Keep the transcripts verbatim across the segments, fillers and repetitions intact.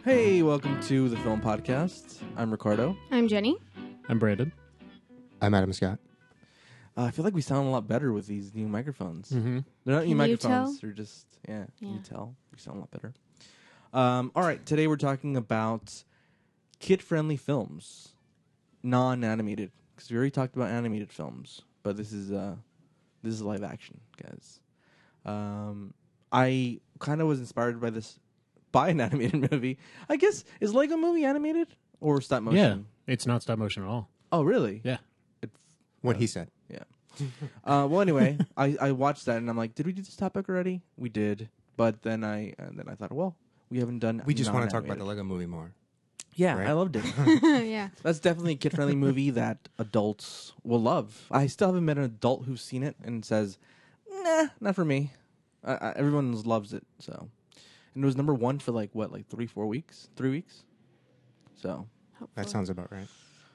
Hey, welcome to the Film Podcast. I'm Ricardo. I'm Jenny. I'm Brandon. I'm Adam Scott. Uh, I feel like we sound a lot better with these new microphones. Mm-hmm. They're not Can new you microphones. tell? They're just, yeah, can Yeah. you tell? We sound a lot better. Um, all right, today we're talking about kid-friendly films, non-animated. Because we already talked about animated films, but this is uh, this is live action, guys. Um, I kind of was inspired by this, by an animated movie. I guess, is Lego Movie animated or stop motion? Yeah, it's not stop motion at all. Oh, really? Yeah. It's, What uh, he said. Yeah. uh, well, anyway, I, I watched that and I'm like, did we do this topic already? We did, but then I and then I thought, well, we haven't done. We just want to talk about non-animated. the Lego movie more. Yeah, right? I loved it. yeah. That's definitely a kid-friendly movie that adults will love. I still haven't met an adult who's seen it and says, "Nah, not for me." I, I, everyone loves it. So, and it was number one for like what, like three, four weeks, three weeks. So, That sounds about right.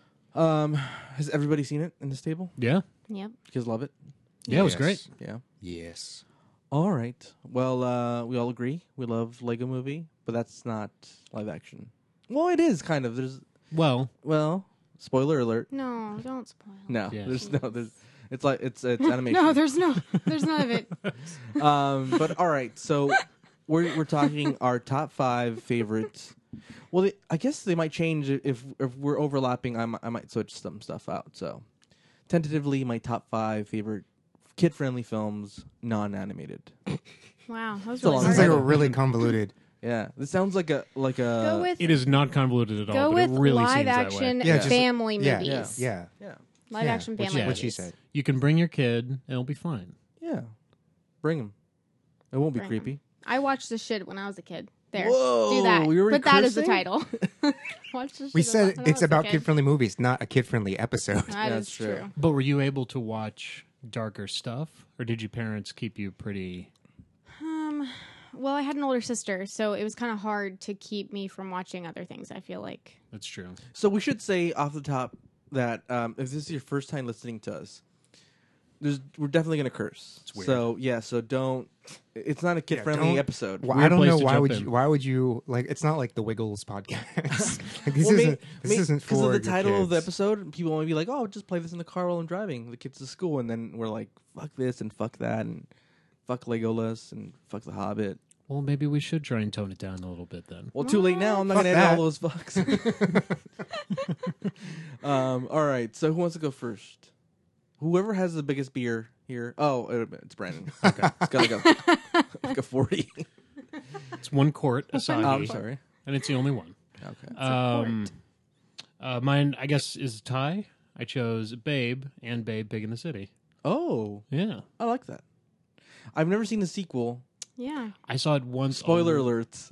um, has everybody seen it in this table? Yeah, Yep. You guys love it? yeah, it was Yes. great. Yeah. Yes. All right. Well, uh, we all agree we love Lego Movie, but that's not live action. Well, it is kind of. There's Well, well, spoiler alert. No, don't spoil. No, Yes. there's no. There's it's like it's it's animation. No, there's no, there's none of it. um, but all right. So we're we're talking our top five favorites. Well, they, I guess they might change if if we're overlapping. I might, I might switch some stuff out. So tentatively, my top five favorite kid-friendly films, non-animated. Wow, that was It's a really long Sounds hard. like a title. really convoluted. Yeah, this sounds like a like a. Go with it is not convoluted at go all, but with it really live seems action that way. Yeah, just- family yeah, movies. Yeah. yeah, Live Yeah, action what family she- What she movies. said. You can bring your kid, and it'll be fine. yeah. Bring them. It won't be Bring 'em. creepy. I watched this shit when I was a kid. There, Whoa, do that. you were Put that as the cursing? title. Watch this. We shit said when I it's was a about kid. kid-friendly movies, not a kid-friendly episode. That That's is true. true. But were you able to watch darker stuff, or did your parents keep you pretty? Um, well, I had an older sister, so it was kind of hard to keep me from watching other things. I feel like. That's true. So we should say off the top that um, if this is your first time listening to us, there's we're definitely gonna curse. It's weird. So yeah, so don't. It's not a kid friendly don't- episode. Well, Weird I don't place know to why jump would in. you. Why would you like? It's not like the Wiggles podcast. like, this Well, may- isn't. This may- isn't for of the your title of the kids. episode. People might be like, "Oh, just play this in the car while I'm driving the kids to school," and then we're like, "Fuck this and fuck that and fuck Legolas and fuck the Hobbit." Well, maybe we should try and tone it down a little bit then. Well, too late now. I'm not Fuck gonna edit that. all those fucks. um. All right. So who wants to go first? Whoever has the biggest beer here. Oh, it- it's Brandon. Okay, it's got like a like a forty. It's one quart Asahi, Oh, I'm sorry. and it's the only one. Okay. Um, uh, mine, I guess, is a tie. I chose Babe and Babe Big in the City. Oh, Yeah, I like that. I've never seen the sequel. Yeah. I saw it once. Spoiler a- alerts.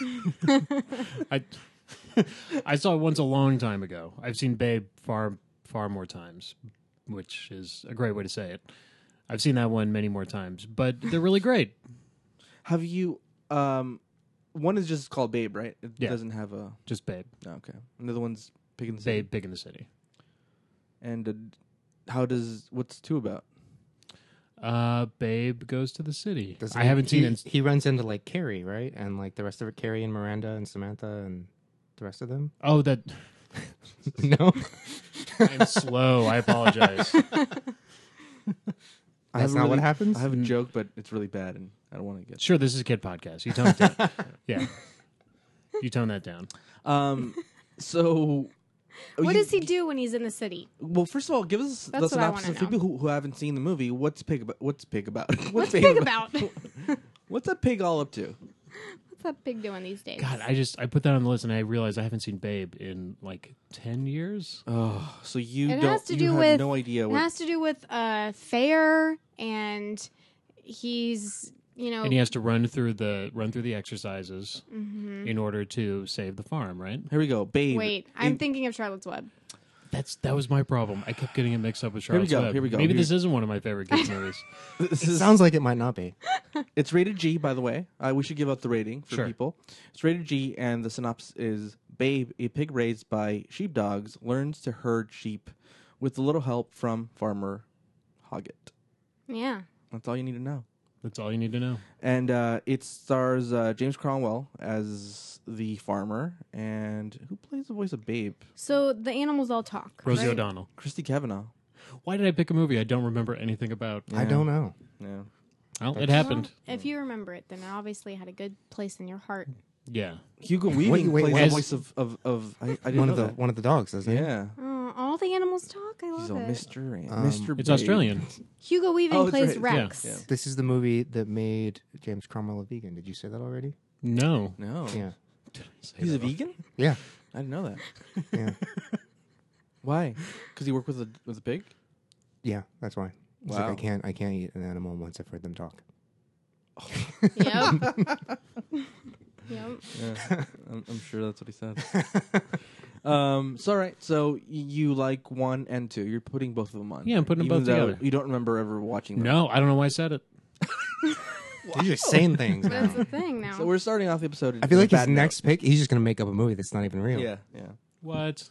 I I saw it once a long time ago. I've seen Babe far far more times, which is a great way to say it. I've seen that one many more times, but they're really great. Have you? Um, one is just called Babe, right? It Yeah. doesn't have a. Just Babe, Oh, okay. And the other one's Pig in the City. Babe Big in the City. And uh, how does what's two about? Uh, Babe goes to the city. Doesn't I he- haven't seen he, it. He runs into like Carrie, right, and like the rest of it, Carrie and Miranda and Samantha and the rest of them. Oh, that No, I'm slow. I apologize. I have that's a not what really- happens. I have a joke, but it's really bad, and I don't want to get. Sure, this is a kid podcast. You tone it down. Yeah, you tone that down. Um. So. What you- does he do when he's in the city? Well, first of all, give us That's the what I synopsis wanna for people know. who, who haven't seen the movie. What's pig about? What's pig about? What's pig about? What's that pig all up to? What's that pig doing these days? God, I just I put that on the list and I realized I haven't seen Babe in like ten years. Oh, so you It don't. has to you do have with- no idea It what. has to do with a fair, and he's you know. And he has to run through the run through the exercises Mhm. in order to save the farm, right? Here we go, Babe. Wait, I'm It- thinking of Charlotte's Web. That's that was my problem. I kept getting it mixed up with Here we Charlotte's go, Web. here we go. Maybe Here- this isn't one of my favorite kids movies. This It is, sounds like it might not be. it's rated G, by the way. Uh, we should give out the rating for Sure. people. It's rated G, and the synopsis is: Babe, a pig raised by sheepdogs, learns to herd sheep with a little help from Farmer Hoggett. Yeah. That's all you need to know. That's all you need to know. And uh, it stars uh, James Cromwell as the farmer, and who plays the voice of Babe? So the animals all talk. Rosie right? O'Donnell. Christy Kavanagh. Why did I pick a movie I don't remember anything about? I don't know. Yeah. Well, it Well, happened. if you remember it, then it obviously had a good place in your heart. Yeah. Hugo Weaving wait, plays wait. the voice of of, of I, I didn't One know of the that. one of the dogs, doesn't he? Yeah. Oh, all the animals talk. I love He's all it. Mister and Um, Mister It's Babe. Australian. Hugo Weaving Oh, that's plays right. Yeah, Rex. yeah. This is the movie that made James Cromwell a vegan. Did you say that already? No. No. Yeah. He's a vegan? Yeah. I didn't know that. Yeah. Why? Because he worked with a with a pig? Yeah, that's why. It's Wow. like I can't I can't eat an animal once I've heard them talk. Yep. yep. Yeah. I'm, I'm sure that's what he said. Um, so all right, so y- you like one and two. You're putting both of them on. Yeah, I'm putting them Even both though together. You don't remember ever watching them. No, I don't know why I said it. You're just saying things But that's now. the thing now. So we're starting off the episode. I feel in a like his bad note. next pick, he's just gonna make up a movie that's not even real. Yeah, yeah. What?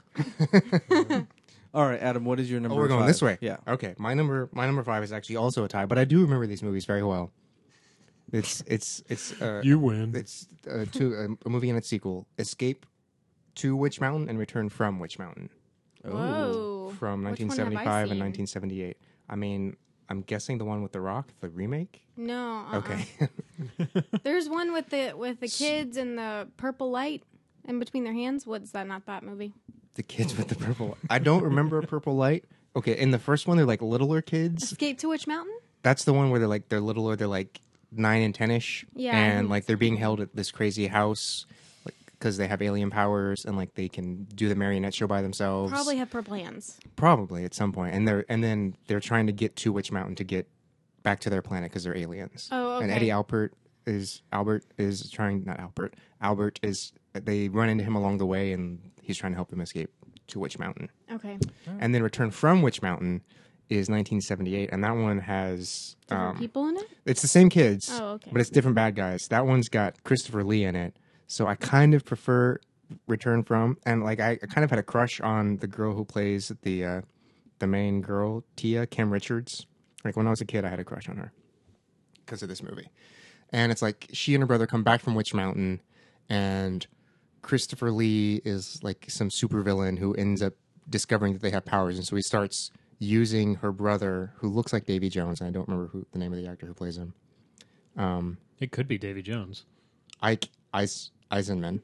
All right, Adam. What is your number? Oh, we're going five? this way. Yeah. Okay. My number my number five is actually also a tie, but I do remember these movies very well. It's it's it's uh, You win. it's uh, to a, a movie and its sequel, Escape to Witch Mountain and Return from Witch Mountain, Whoa. from Which one nineteen have I seventy-five and seen? nineteen seventy-eight. I mean, I'm guessing the one with The Rock, the remake. No. Uh-uh. Okay. There's one with the with the kids and the purple light in between their hands. What's that? Not that movie. The kids with the purple. I don't remember a purple light. Okay, in the first one, they're like littler kids. Escape to Witch Mountain. That's the one where they're like they're littler. They're like nine and ten-ish. Yeah, I and think like that's they're the being one. held at this crazy house, like because they have alien powers and like they can do the marionette show by themselves. Probably have purple hands. Probably at some point. And they're and then they're trying to get to Witch Mountain to get back to their planet because they're aliens. Oh, okay. And Eddie Albert is Albert is trying not Albert. Albert is they run into him along the way and he's trying to help them escape to Witch Mountain. Okay. And then Return from Witch Mountain is nineteen seventy-eight, and that one has Different um, people in it. it's the same kids, Oh, okay. but it's different bad guys. That one's got Christopher Lee in it, so I kind of prefer Return from, and like I, I kind of had a crush on the girl who plays the uh, the main girl, Tia Kim Richards. Like when I was a kid, I had a crush on her because of this movie, and it's like she and her brother come back from Witch Mountain, and Christopher Lee is like some supervillain who ends up discovering that they have powers, and so he starts using her brother, who looks like Davy Jones, and I don't remember who the name of the actor who plays him. Um, It could be Davy Jones. Ike Eis, Eisenman.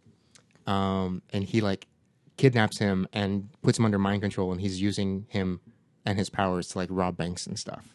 Um, and he like kidnaps him and puts him under mind control, and he's using him and his powers to like rob banks and stuff.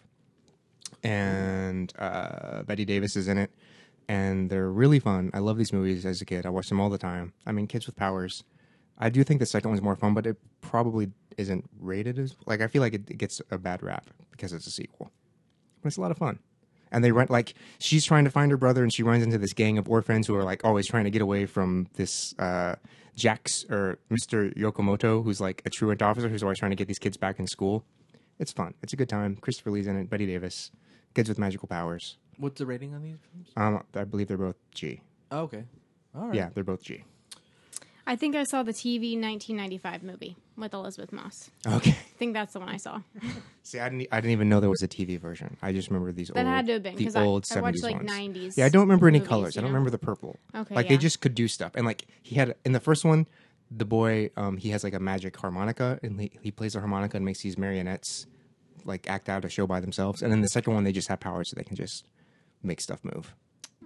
And uh, Betty Davis is in it, and they're really fun. I love these movies as a kid. I watched them all the time. I mean, Kids with Powers. I do think the second one's more fun, but it probably isn't rated as like I feel like it, it gets a bad rap because it's a sequel. But it's a lot of fun. And they run like she's trying to find her brother, and she runs into this gang of orphans who are like always trying to get away from this uh, Jax or Mister Yokomoto, who's like a truant officer who's always trying to get these kids back in school. It's fun. It's a good time. Christopher Lee's in it. Betty Davis. Kids with magical powers. What's the rating on these films? Um, I believe they're both G. Oh, okay. All right. Yeah, they're both G. I think I saw the T V nineteen ninety-five movie with Elizabeth Moss. Okay. I think that's the one I saw. See, I didn't. I didn't even know there was a T V version. I just remember these That old. had to have been the because I, old I watched seventies like ones. nineties. Yeah, I don't remember any movies, colors. I you don't know? remember the purple. Okay, Like yeah. they just could do stuff, and like he had in the first one, the boy, um, he has like a magic harmonica, and he, he plays the harmonica and makes these marionettes like act out a show by themselves. And then the second one, they just have powers so they can just make stuff move.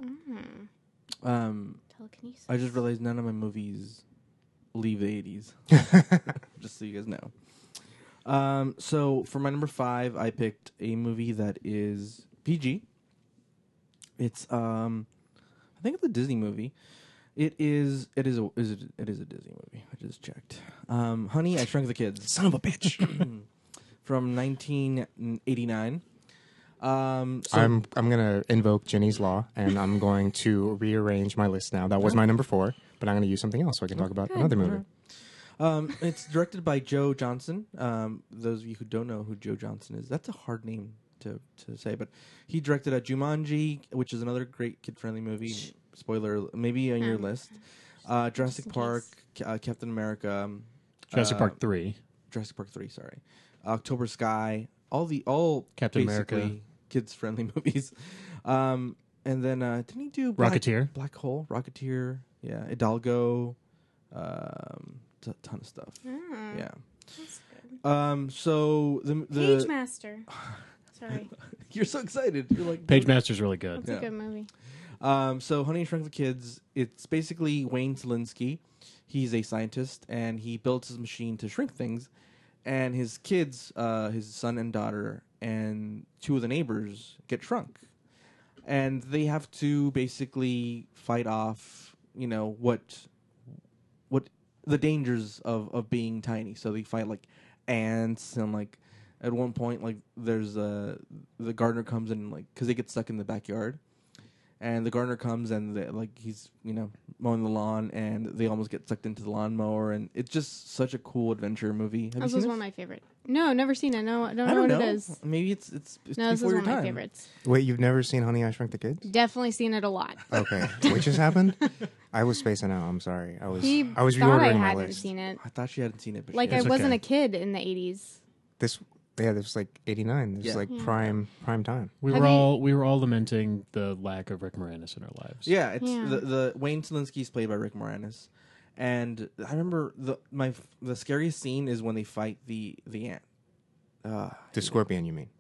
Um, Telekinesis. I just realized none of my movies leave the eighties. Just so you guys know. Um, so for my number five, I picked a movie that is P G. It's um, I think it's a Disney movie. It is. It is a. Is it? It is a Disney movie. I just checked. Um, Honey, I Shrunk the Kids. Son of a bitch. From nineteen eighty-nine. Um, so I'm I'm gonna invoke Jenny's law, and I'm going to rearrange my list now. That was my number four, but I'm gonna use something else so I can talk about Good. another movie. Um, it's directed by Joe Johnson. Um, those of you who don't know who Joe Johnson is, that's a hard name to, to say, but he directed a Jumanji, which is another great kid-friendly movie. Spoiler, maybe on your Um, list. Uh, Jurassic in Park, uh, Captain America, um, Jurassic uh, Park three. Jurassic Park three. Sorry, October Sky. All the all Captain basically America. kids friendly movies. Um, and then uh, didn't he do Black, Rocketeer? Black Hole, Rocketeer, yeah, Hidalgo, um, t- ton of stuff. Oh, Yeah. that's good. Um. So the the Page Master. Sorry, you're so excited. You're like Page Master's really good. that's Yeah. a good movie. Um, so Honey Shrunk the Kids, it's basically Wayne Selinsky. He's a scientist, and he built his machine to shrink things. And his kids, uh, his son and daughter, and two of the neighbors get shrunk. And they have to basically fight off, you know, what, what the dangers of, of being tiny. So they fight like ants and like at one point like there's a the gardener comes in like because they get stuck in the backyard. And the gardener comes and they, like he's you know mowing the lawn and they almost get sucked into the lawnmower and it's just such a cool adventure movie. Have This you was seen one of this? my favorite. No, never seen it. No, I don't know I don't what know. it is. Maybe it's it's, it's No, this is before one your of my time. favorites. Wait, you've never seen Honey, I Shrunk the Kids? Definitely seen it a lot. Okay, which has happened? I was spacing out. I'm sorry. I was He I was thought I reordering my hadn't list. seen it. I thought she hadn't seen it, but Like she I has. It's wasn't okay. a kid in the eighties. This yeah, this was like eighty-nine. This Yeah. is like Yeah. prime prime time. We Have were you- all we were all lamenting the lack of Rick Moranis in our lives. Yeah, it's Yeah. the the Wayne Selinsky is played by Rick Moranis, and I remember the my the scariest scene is when they fight the the ant. Uh, The scorpion, you mean?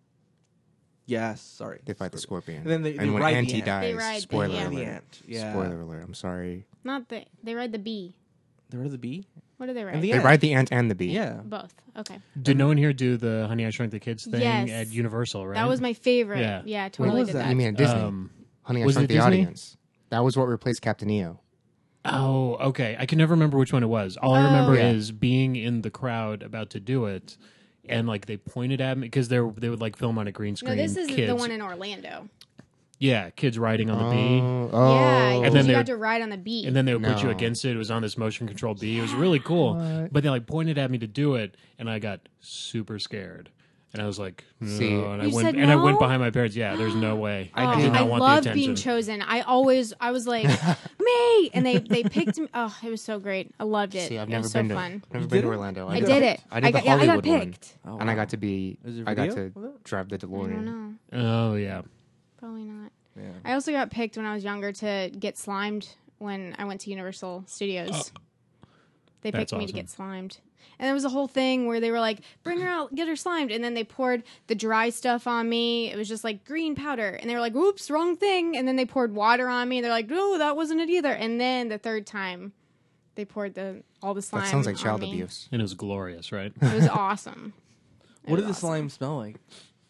yes, sorry, They fight the scorpion. And then they- they and when ride the Auntie ant. dies, They ride the spoiler ant. the alert. ant. Yeah, Spoiler alert. I'm sorry. Not the. They ride the bee. They ride the bee. What do they ride? And the They ant. ride the ant and the bee. Yeah, Both. Okay. Did no one here do the Honey I Shrunk the Kids thing Yes. at Universal? Right. That was my favorite. Yeah. Yeah, What totally was did that? that. You mean at Disney? Um, Honey, I was Shrunk it the Disney? Audience. That was what replaced Captain EO. Oh, okay. I can never remember which one it was. All I Oh. remember Yeah. is being in the crowd about to do it, and like they pointed at me because they they would like film on a green No, screen. this is kids, the one in Orlando. yeah, kids riding on the bee, Oh, oh. Yeah, And and then you they got would- to ride on the bee. and then they would put you No. against it. It was on this motion control bee. It was really cool, What? but they like pointed at me to do it, and I got super scared. And I was like, no. See- and I You went said and I went no? behind my parents. Yeah, there's no way. Oh, I did I not want love the being attention. chosen. I always, I was like, me, and they they picked me. Oh, it was so great. I loved it. See, I've it never was so been to fun. never You been did to it? Orlando. I got did it. I did the got, yeah, I got Hollywood one. picked. Oh, and I wow. got to be. Is there I got video to of it? drive the I don't DeLorean. know. Oh yeah, Probably not. Yeah. I also got picked when I was younger to get slimed when I went to Universal Studios. They picked That's me to awesome. get slimed. And there was a whole thing where they were like, bring her out, get her slimed. And then they poured the dry stuff on me. It was just like green powder. And they were like, oops, wrong thing. And then they poured water on me. They're like, no, that wasn't it either. And then the third time, they poured the all the slime That sounds like on child me. abuse. and it was glorious, right? It was awesome. It What did the was awesome. slime smell like?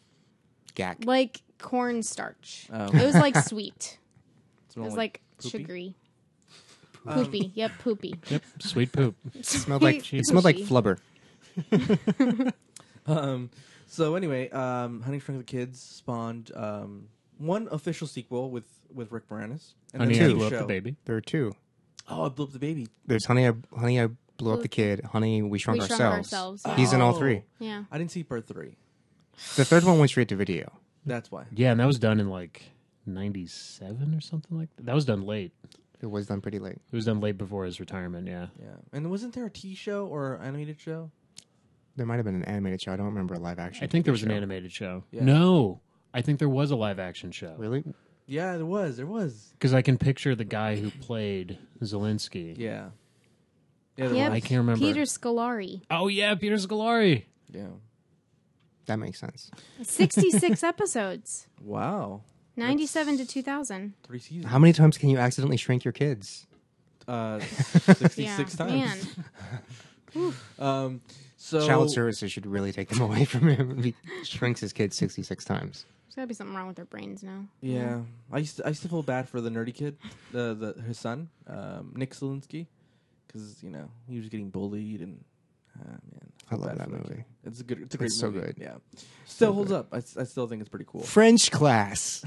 Gack. Like cornstarch. Oh. It was like sweet. It Smell was like, poopy? sugary. Um, Poopy. Yep, poopy. Yep, sweet poop. It smelled like Sweet it smelled like pushy. flubber. Um. So anyway, um, Honey Shrunk the Kids spawned um one official sequel with with Rick Moranis and Honey, then I a blew up show. the baby. There are two. Oh, I blew up the baby. There's Honey, I Honey, I blew up the kid. Honey, we shrunk We Shrunk ourselves. Ourselves, yeah. He's in all Oh. three. Yeah. I didn't see part three. The third one went straight to video. That's why. Yeah, and that was done in like ninety-seven or something like that. That was done late. It was done pretty late. It was done late before his retirement. Yeah. Yeah. And wasn't there a T show or animated show? There might have been an animated show. I don't remember a live action. I think there was an show. animated show. Yeah. No, I think there was a live action show. Really? Yeah, there was. There was. Because I can picture the guy who played Zelensky. Yeah. Yeah, there Yep. I was. can't remember. Peter Scolari. Oh yeah, Peter Scolari. Yeah. That makes sense. sixty-six episodes. Wow. ninety-seven to two thousand. Three seasons. How many times can you accidentally shrink your kids? Uh, sixty-six Yeah, times. Um. So Child services should really take them away from him. He shrinks his kids sixty-six times. There's got to be something wrong with their brains now. Yeah, I used to, I used to feel bad for the nerdy kid, the the his son, um, Nick Zelinsky, because you know he was getting bullied and ah, man, I feel love bad that for movie. kid. It's a good, it's a great It's so movie. good. Yeah, still holds good. up. I, s- I still think it's pretty cool. French class.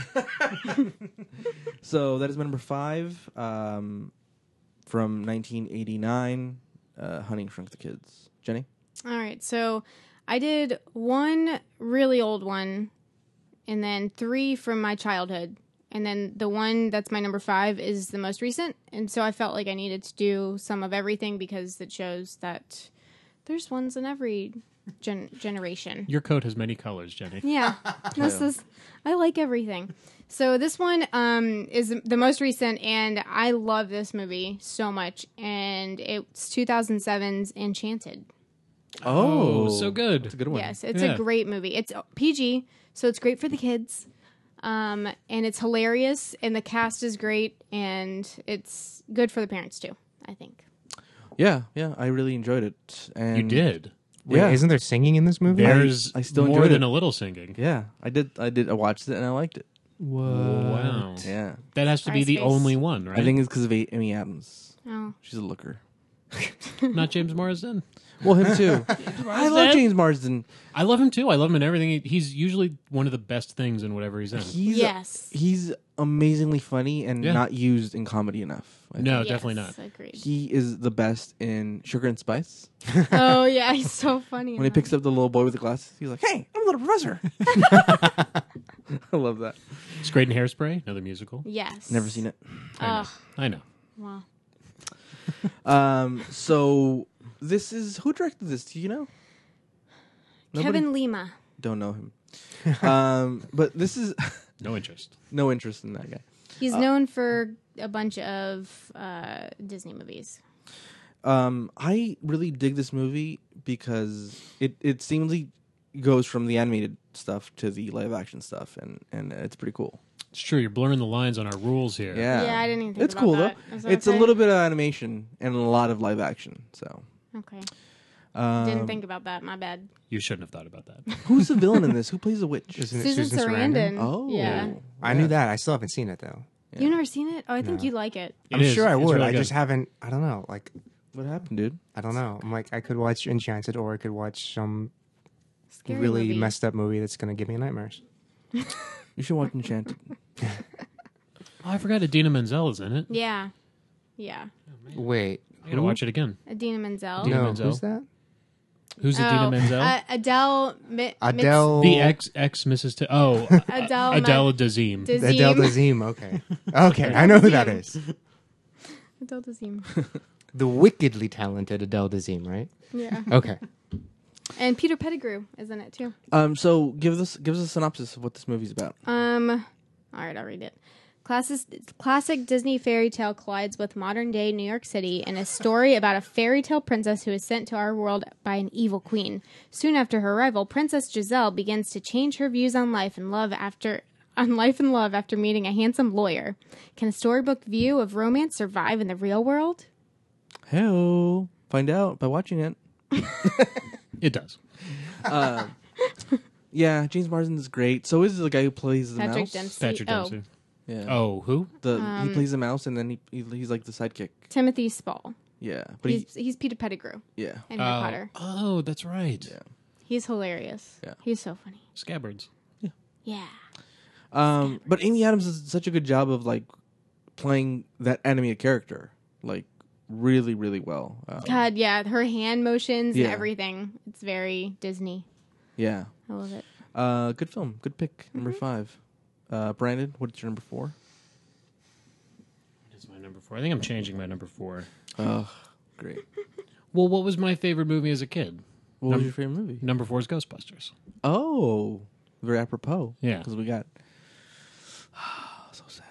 So that is my number five, um, from nineteen eighty-nine. Uh, Honey Shrunk the Kids. Jenny. All right. So I did one really old one and then three from my childhood. And then the one that's my number five is the most recent. And so I felt like I needed to do some of everything because it shows that there's ones in every gen- generation. Your coat has many colors, Jenny. Yeah, this Yeah. is. I like everything. So this one um, is the most recent, and I love this movie so much. And it's two thousand seven's Enchanted. Oh, so good. That's a good one. Yes, it's Yeah. a great movie. It's P G, so it's great for the kids. Um, and it's hilarious, and the cast is great, and it's good for the parents too, I think. Yeah, yeah. I really enjoyed it. And You did. Wait, Yeah. isn't there singing in this movie? There's I still more enjoyed than it. a little singing. Yeah, I did. I did. I watched it and I liked it. Wow. Yeah, That has to be Ice the Face. only one, right? I think it's because of Amy Adams. Oh, She's a looker. Not James Marsden. Well, him too. I love Marsden? James Marsden. I love him too. I love him in everything. He- He's usually one of the best things in whatever he's in. He's yes. he's amazingly funny and Yeah. not used in comedy enough. I No, think. definitely not. Yes, Agreed. He is the best in Sugar and Spice. Oh yeah, he's so funny. When he in picks up the little boy with the glasses, he's like, "Hey, I'm a little professor." I love that. It's great in Hairspray, another musical. that. Yes. Never seen it. Ugh. I know. Wow. Um, so this is who directed this? Do you know? Nobody? Kevin Lima. Don't know him. um, but this is No interest. no interest in that guy. He's Uh, known for a bunch of uh, Disney movies. Um, I really dig this movie because it it seemingly goes from the animated stuff to the live action stuff, and and it's pretty cool. It's true. You're blurring the lines on our rules here. Yeah, Yeah, I didn't even think It's about cool that. though. Is that It's a okay? little bit of animation and a lot of live action. So, Okay. um, Didn't think about that. My bad. You shouldn't have thought about that. who's the villain in this? Who plays the witch? Isn't it Susan, Sarandon. Oh, Yeah. I knew that. I still haven't seen it though. You've never seen it? Oh, I think No. you'd like it. It I'm is. sure I It's would. really I good. just haven't. I don't know. Like What happened, dude? I don't know. I'm like I could watch Enchanted or I could watch some Scary really movie. messed up movie that's gonna give me nightmares. You should watch Enchanted. Oh, I forgot Adina Menzel is in it. Yeah. Yeah. Wait, I gotta who? watch it again. Adina Menzel. Adina No, Menzel. who's that? Who's Oh, Adina Menzel? Uh, Adele. Mi- Adele. the ex ex Missus T- oh, Mitz- Adele. Adele Dazeem. Dazeem. Adele Dazeem. Okay, okay, I know who that is. Adele Dazeem. The wickedly talented Adele Dazeem, right? Yeah. Okay. And Peter Pettigrew is in it too. Um, so give us give us a synopsis of what this movie's about. Um, all right, I'll read it. Classic, classic Disney fairy tale collides with modern day New York City in a story about a fairy tale princess who is sent to our world by an evil queen. Soon after her arrival, Princess Giselle begins to change her views on life and love after on life and love after meeting a handsome lawyer. Can a storybook view of romance survive in the real world? Hello, find out by watching it. It does. Uh, yeah, James Marsden is great. So is the guy who plays the Patrick mouse. Dempsey. Patrick oh, Dempsey. Yeah. Oh, who? The Um, he plays the mouse and then he, he he's like the sidekick. Timothy Spall. Yeah, but he He's, he's Peter Pettigrew yeah in Harry oh. Potter. Oh, that's right. Yeah. He's hilarious. Yeah. He's so funny. Scabbards. Yeah. Um, but Amy Adams does such a good job of like playing that animated character like really really well. Um, God, yeah, her hand motions Yeah. and everything. It's very Disney. Yeah. I love it. Uh, good film. Good pick. Mm-hmm. Number five. Uh, Brandon, what's your number four? What is my number four? I think I'm changing my number four. Oh, great. Well, what was my favorite movie as a kid? What Num- was your favorite movie? Number four is Ghostbusters. Oh, very apropos. Yeah. because we got so sad.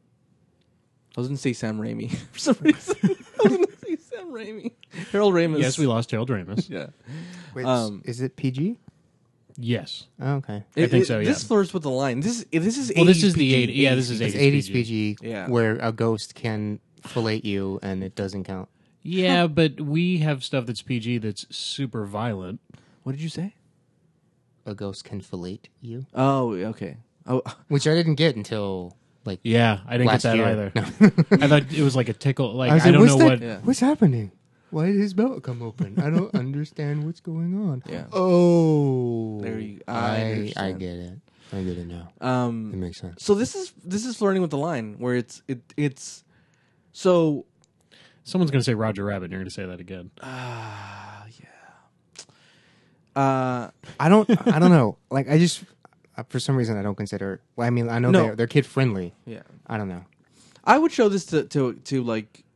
I was gonna say Sam Raimi for some reason. I was gonna say Sam Raimi. Harold Ramis. Yes, we lost Harold Ramis. Yeah. Wait, Um, is it P G? Yes. Oh, okay. I think so, yeah. This flirts with the line. This is this is Well, this eighties is the P G, eighty- yeah, this is It's eighties eighties P G, Yeah. where a ghost can fillet you and it doesn't count. Yeah, but we have stuff that's P G that's super violent. What did you say? A ghost can fillet you, Oh, okay. Oh, which I didn't get until like Yeah, I didn't last get that year. either. No. I thought it was like a tickle. Like was I, like, don't what's know that? what. Yeah. What's happening? Why did his belt come open? I don't understand what's going on. Yeah. Oh, There you- I I I understand. get it. I get it now. It um. makes sense. So this is this is flirting with the line where it's it it's so Someone's going to say Roger Rabbit, and you're going to say that again. ah yeah. Uh, I don't. I don't know. Like I just, uh, for some reason, I don't consider. Well, I mean, I know No. they're they're kid friendly. yeah. I don't know. I would show this to to to like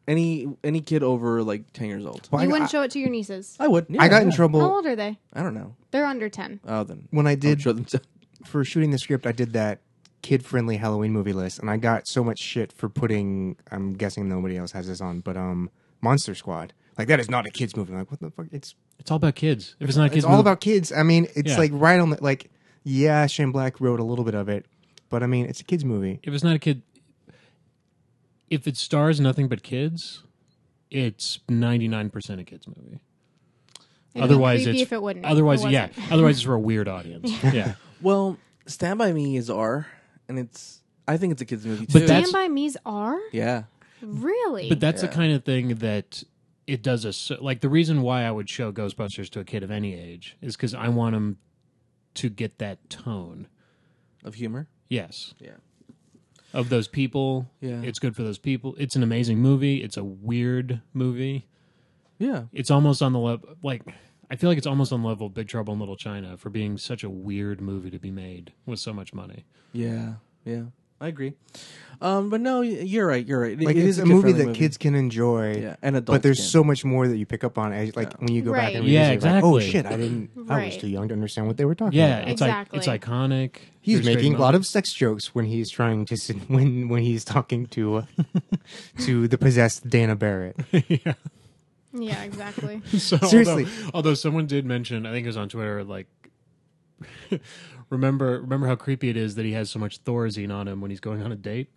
Any any kid over like ten years old. Well, You I- wouldn't I- show it to your nieces. I would. Yeah, I got in yeah. trouble How old are they? I don't know. They're under ten. Oh, then when I I would did show them to. for shooting the script. I did that kid-friendly Halloween movie list, and I got so much shit for putting. I'm guessing nobody else has this on, but um, Monster Squad. Like that is not a kids movie. I'm like what the fuck? It's It's all about kids. If it's not a kids, it's all movie, about kids. I mean, it's Yeah. like right on the like. Yeah, Shane Black wrote a little bit of it, but I mean, it's a kids movie. if it's not a kid, if it stars nothing but kids, it's ninety-nine percent a kids movie. It'd be Otherwise, creepy it's if it wouldn't. otherwise, It yeah. wasn't. Otherwise, it's for a weird audience. Yeah, Well, Stand by Me is R, and it's. I think it's a kids movie too. But that's- Stand by Me's are yeah. really. but that's Yeah. the kind of thing that it does a so- like the reason why I would show Ghostbusters to a kid of any age is because I want them to get that tone. Of humor. Yes, Yeah. of those people. Yeah. It's good for those people. It's an amazing movie. It's a weird movie. Yeah. It's almost on the level, like, I feel like it's almost on the level of Big Trouble in Little China for being such a weird movie to be made with so much money. Yeah. Yeah. I agree. Um, but no, y- you're right. You're right. It- Like it it's is a movie kid-friendly that kids can enjoy. Yeah, and adults. But there's can. so much more that you pick up on as like Yeah. when you go back Right. and Yeah, revisit, you're like, oh exactly. shit, I didn't. I was Right. too young to understand what they were talking Yeah, about. it's like Exactly. it's iconic. He's There's great making a lot moments. of sex jokes when he's trying to sit, when when he's talking to uh, to the possessed Dana Barrett. yeah. yeah, exactly. So, Seriously. although, although someone did mention, I think it was on Twitter, like, remember remember how creepy it is that he has so much Thorazine on him when he's going on a date?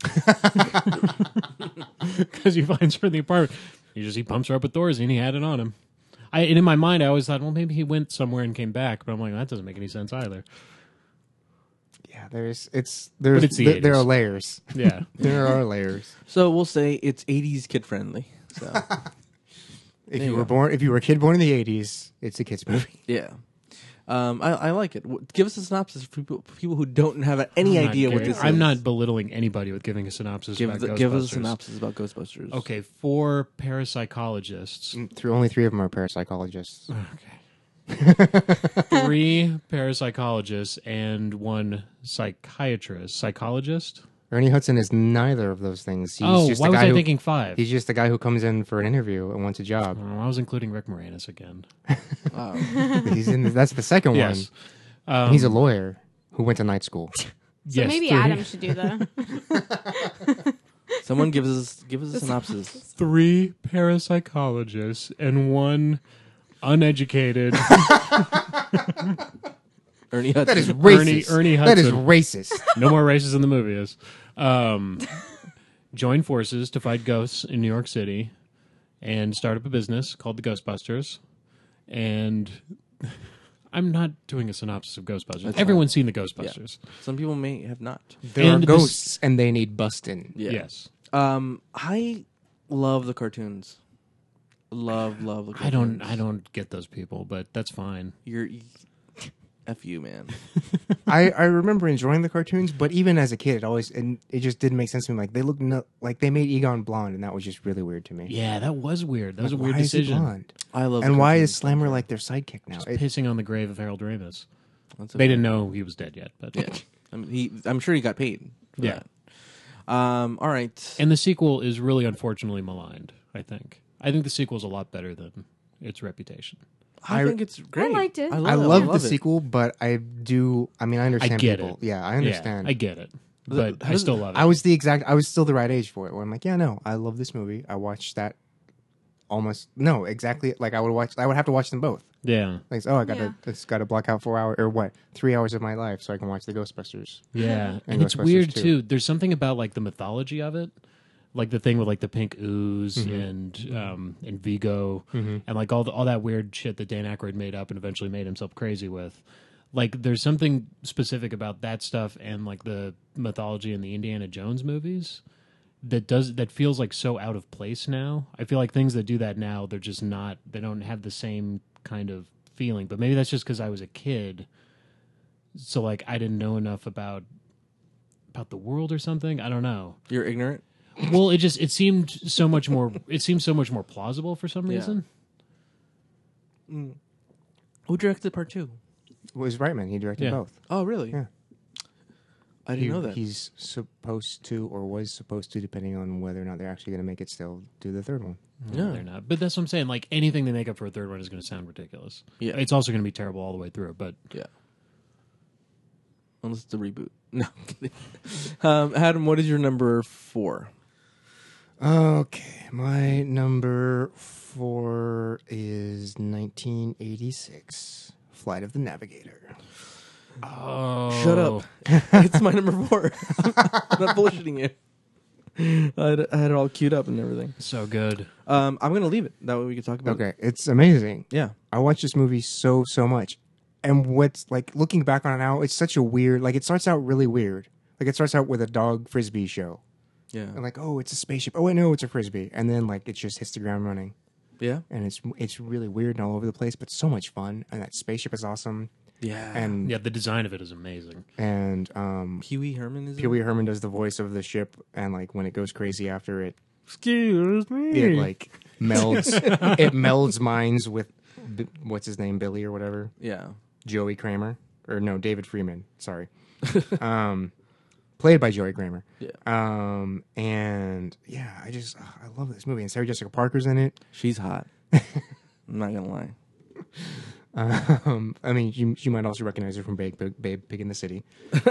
Because he finds her in the apartment. He just he pumps her up with Thorazine. He had it on him. I and in my mind, I always thought, well, maybe he went somewhere and came back, but I'm like, that doesn't make any sense either. Yeah, there's it's there's it's the there, there are eighties. layers. Yeah. There are layers. So we'll say it's eighties kid friendly. So If There you you were go. born, if you were a kid born in the eighties, it's a kids movie. yeah. Um, I, I like it. W- Give us a synopsis for people, for people who don't have any I'm not idea what giving- this is. I'm not belittling anybody with giving a synopsis Give, about the, Ghostbusters. give us a synopsis about Ghostbusters. Okay, four parapsychologists. Mm, Through only three of them are parapsychologists. Okay. Three parapsychologists and one psychiatrist. Psychologist? Ernie Hudson is neither of those things. He's oh, just why the was guy I who, thinking five? He's just the guy who comes in for an interview and wants a job. Oh, I was including Rick Moranis again. Wow. He's in. The, that's the second Yes. one. Um, He's a lawyer who went to night school. So yes, maybe three, Adam should do the. Someone give us give us a synopsis. Three parapsychologists and one uneducated Ernie Hudson. That is Ernie, racist. Ernie That is Hudson. racist. No more races in the movie is. Um, join forces to fight ghosts in New York City and start up a business called the Ghostbusters. And I'm not doing a synopsis of Ghostbusters. That's Everyone's seen the Ghostbusters. Some people may have not. There And are this- ghosts and they need busting. Yeah. Yes. Um, I love the cartoons. Love, love the I cartoons. don't I don't get those people, but that's fine. You're F you, man. I, I remember enjoying the cartoons, but even as a kid, it always and it just didn't make sense to me. Like they looked no, like they made Egon blonde, and that was just really weird to me. Yeah, that was weird. That was Like, a weird why is he decision. blonde? I love. And the why cartoons. is Slammer like their sidekick now? It- Pissing on the grave of Harold Ramis. That's They okay. didn't know he was dead yet, but Yeah, I mean, he. I'm sure he got paid. For Yeah. That. Um. All right. And the sequel is really unfortunately maligned, I think. I think the sequel is a lot better than its reputation. I, I- think it's great. liked it. I I love, love, it. the it. sequel, but I do. I mean, I understand get people. it. Yeah, I understand. Yeah, I get it. How But I does- still love it. I was the exact. I was still the right age for it. Where I'm like, yeah, no, I love this movie. I watched that almost. No, exactly. Like I would watch. I would have to watch them both. Yeah. Like, oh, I got Yeah. to. It's got to block out four hours or what? Three hours of my life so I can watch the Ghostbusters. Yeah. and And it's Ghostbusters weird too. too. There's something about like the mythology of it. Like the thing with like the pink ooze Mm-hmm. and um and Vigo and like all the, all that weird shit that Dan Aykroyd made up and eventually made himself crazy with. Like there's something specific about that stuff and like the mythology in the Indiana Jones movies that does that feels like so out of place now. I feel like things that do that now, they're just not. They don't have the same kind of feeling. But maybe that's just because I was a kid, so like I didn't know enough about about the world or something. I don't know. You're ignorant. Well, it just it seemed so much more. It seemed so much more plausible for some Yeah. reason. Who directed part two? It was Reitman. He directed Yeah. both. Oh, really? Yeah. I didn't He- know that. He's supposed to, or was supposed to, depending on whether or not they're actually going to make it still, do the third one. No, Yeah. they're not. But that's what I'm saying. Like anything they make up for a third one is going to sound ridiculous. Yeah. It's also going to be terrible all the way through. But Yeah. Unless it's a reboot. No, I'm kidding. Um, Adam, what is your number four? Okay, my number four is nineteen eighty-six, Flight of the Navigator. oh, Shut up. It's my number four. I'm not bullshitting you. I had, I had it all queued up and everything. So good. Um, I'm going to leave it. That way we can talk about it. Okay, it's amazing. Yeah. I watched this movie so, so much. And what's, like, looking back on it now, it's such a weird, like, it starts out really weird. Like, it starts out with a dog frisbee show. Yeah. And, like, oh, it's a spaceship. Oh, wait, no, it's a frisbee. And then, like, it just hits the ground running. Yeah. And it's it's really weird and all over the place, but so much fun. And that spaceship is awesome. Yeah. And, Yeah, the design of it is amazing. and, um, Pee Wee Herman is Pee Wee Herman does the voice of the ship, and like when it goes crazy after it, Excuse me. it like melds, it melds minds with B- what's his name, Billy or whatever, Yeah. Joey Kramer, or no, David Freeman. Sorry, um, played by Joey Kramer. Yeah. Um, and yeah, I just ugh, I love this movie, and Sarah Jessica Parker's in it. She's hot. I'm not going to lie. Um, I mean, you you might also recognize her from Babe, Babe, Babe Pig in the City.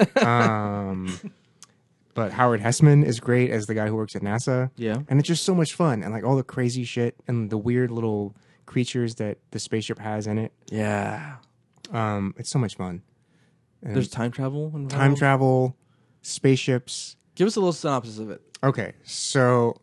Um, but Howard Hessman is great as the guy who works at NASA. Yeah. And it's just so much fun, and like all the crazy shit and the weird little creatures that the spaceship has in it. Yeah. Um, it's so much fun. And There's time travel involved? time travel, spaceships. Give us a little synopsis of it. Okay, so,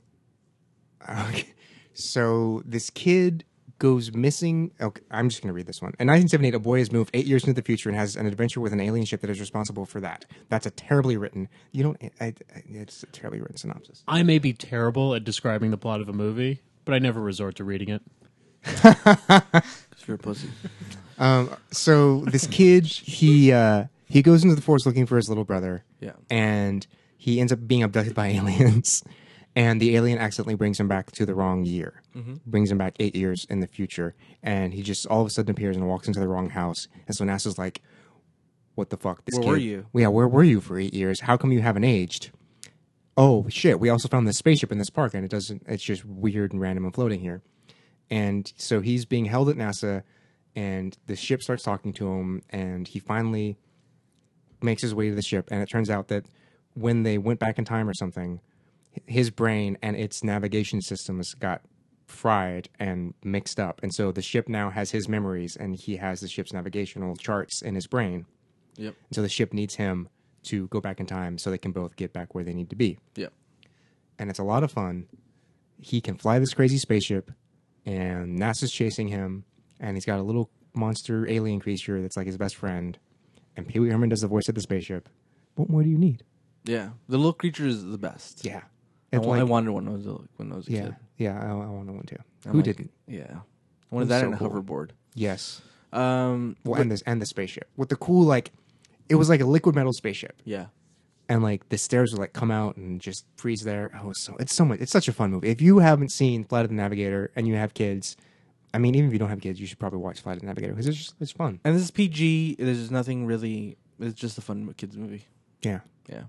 okay, so this kid goes missing. Okay, I'm just gonna read this one. In nineteen seventy-eight, a boy is moved eight years into the future and has an adventure with an alien ship that is responsible for that. That's a terribly written. You don't. I, I, it's a terribly written synopsis. I may be terrible at describing the plot of a movie, but I never resort to reading it. Because you're a pussy. Um, so this kid, he uh, he goes into the forest looking for his little brother. Yeah. And he ends up being abducted by aliens, and the alien accidentally brings him back to the wrong year. Mm-hmm. Brings him back eight years in the future, and he just all of a sudden appears and walks into the wrong house. And so NASA's like, "What the fuck? This Where kid, were you? Yeah, where were you for eight years? How come you haven't aged?" Oh shit! We also found this spaceship in this park, and it doesn't. It's just weird and random and floating here. And so he's being held at NASA, and the ship starts talking to him, and he finally makes his way to the ship. And it turns out that when they went back in time or something, his brain and its navigation systems got fried and mixed up. And so the ship now has his memories, and he has the ship's navigational charts in his brain. Yep. And so the ship needs him to go back in time so they can both get back where they need to be. Yep. And it's a lot of fun. He can fly this crazy spaceship, and NASA's chasing him, and he's got a little monster alien creature that's like his best friend. And Pee Wee Herman does the voice of the spaceship. What more do you need? Yeah. The little creature is the best. Yeah. I, It's wa- I like- wanted one when I was a, when I was a yeah, kid. yeah, I, I wanted one too. I'm Who like, didn't? Yeah. I wanted It's that so and a cool. hoverboard. Yes. Um, Well, but- and this and the spaceship with the cool like, it was like a liquid metal spaceship, yeah. and like the stairs would like come out and just freeze there. Oh, it's so it's so much. It's such a fun movie. If you haven't seen Flight of the Navigator and you have kids, I mean, even if you don't have kids, you should probably watch Flight of the Navigator because it's just it's fun. And this is P G. There's nothing really. It's just a fun kids movie. Yeah. Yeah.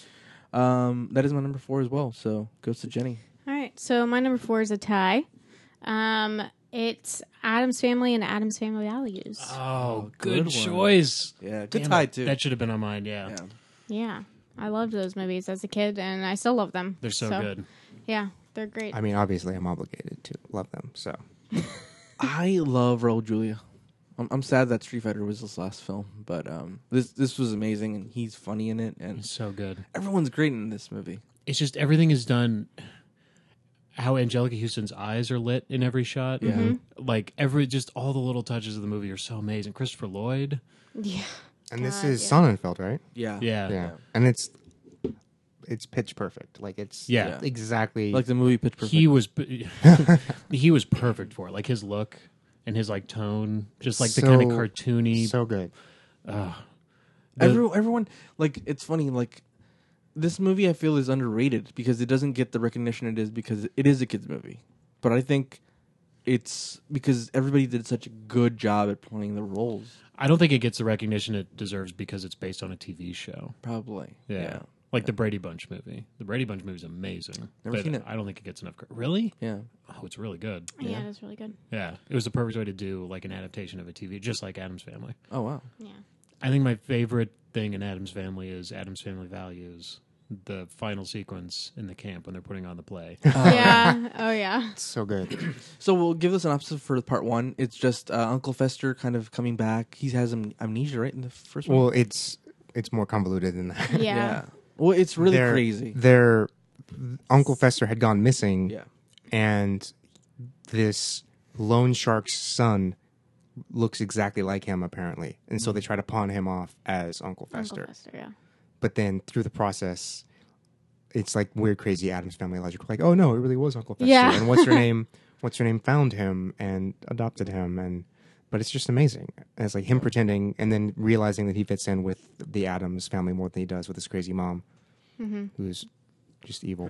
Um, that is my number four as well. So goes to Jenny. All right, so my number four is a tie. Um, it's Adam's Family and Adam's Family Values. Oh, good good, one. choice. Yeah, good Damn tie it. too. That should have been on mine, yeah. yeah. Yeah, I loved those movies as a kid, and I still love them. They're so, good. Yeah, they're great. I mean, obviously, I'm obligated to love them. So I love Raul Julia. I'm, I'm sad that Street Fighter was his last film, but um, this this was amazing, and he's funny in it, and It's so good. everyone's great in this movie. It's just everything is done how Angelica Houston's eyes are lit in every shot. Yeah. Mhm. Like every just all the little touches of the movie are so amazing. Christopher Lloyd. yeah, and this God, is yeah. Sonnenfeld, right? Yeah, Yeah. Yeah. And it's it's pitch perfect. Like it's Yeah. Yeah. exactly like the movie Pitch Perfect. He was he was perfect for it. Like his look and his like tone, just like the So- kind of cartoony. so good. the- Everyone, everyone, like it's funny. Like this movie, I feel is underrated because it doesn't get the recognition it is because it is a kids movie. But I think it's because everybody did such a good job at playing the roles. I don't think it gets the recognition it deserves because it's based on a T V show. Probably. Yeah. Yeah. Like the Brady Bunch movie. The Brady Bunch movie is amazing. Never but seen it. I don't think it gets enough credit. Really? Yeah. Oh, it's really good. Yeah, that's really good. Yeah. It was the perfect way to do like an adaptation of a T V, just like Adam's Family. Oh wow. Yeah. I think my favorite thing in Adam's Family is Adam's Family Values, the final sequence in the camp when they're putting on the play. Yeah. Oh yeah. It's so good. So we'll give the synopsis for part one. It's just uh, Uncle Fester kind of coming back. He has am- amnesia, right, in the first one. Well, it's it's more convoluted than that. Yeah. Well, it's really Their- crazy. Their Uncle Fester had gone missing, Yeah. and this loan shark's son looks exactly like him apparently, and so they try to pawn him off as Uncle Fester. Uncle Fester, yeah. But then through the process, it's like weird, crazy Adams Family logic. Like, oh no, it really was Uncle Fester. Yeah. And what's her name? What's her name? Found him and adopted him, and but it's just amazing. And it's like him pretending and then realizing that he fits in with the Adams family more than he does with his crazy mom, Mm-hmm. who's just evil.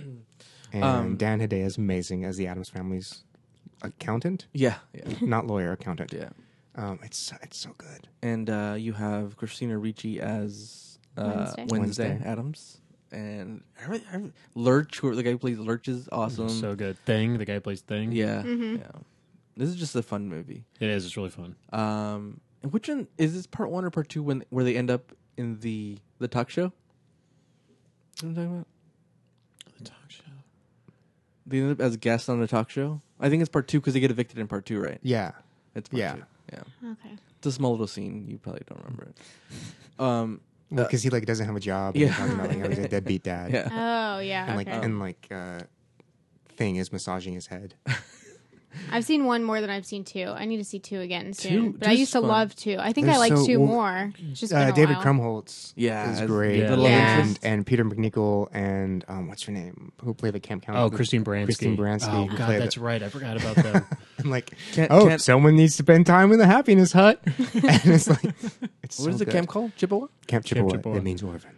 And Um, Dan Hedaya is amazing as the Adams family's accountant, Yeah. Yeah. not lawyer, accountant. Yeah. Um, it's it's so good. And uh, you have Christina Ricci as uh, Wednesday. Wednesday. Wednesday. Adams. And every- every- Lurch, who, the guy who plays Lurch, is awesome. So good. Thing, the guy who plays Thing. yeah. Mm-hmm. Yeah. This is just a fun movie. It is. It's really fun. Um, and which one is this? Part one or part two? When where they end up in the the talk show? You know what I'm talking about? The talk show. They end up as guests on the talk show. I think it's part two because they get evicted in part two, right? Yeah. It's part Yeah. two. Yeah. Okay. It's a small little scene. You probably don't remember it. Um, Well, Uh, because he like doesn't have a job. And yeah. he's talking about like how he's a deadbeat dad. yeah. Oh yeah. And like okay. and like uh, Thing is massaging his head. I've seen one more than I've seen two. I need to see two again soon. Two- but I two's used to fun. love two. I think They're I like so- two well, more. It's just Uh, been a David while. Krumholtz Yeah, is as great. the love Yeah. interest. And, and Peter McNichol and um, what's her name? Who played the camp counselor? Oh, Christine Baranski. Christine Baranski, Oh, who God, played that's it. right. I forgot about them. I'm like, Can't- oh, can't- someone needs to spend time in the happiness hut. And it's like, it's What so is the good. camp called? Chippewa? Camp Chippewa. Chippewa. It means orphan.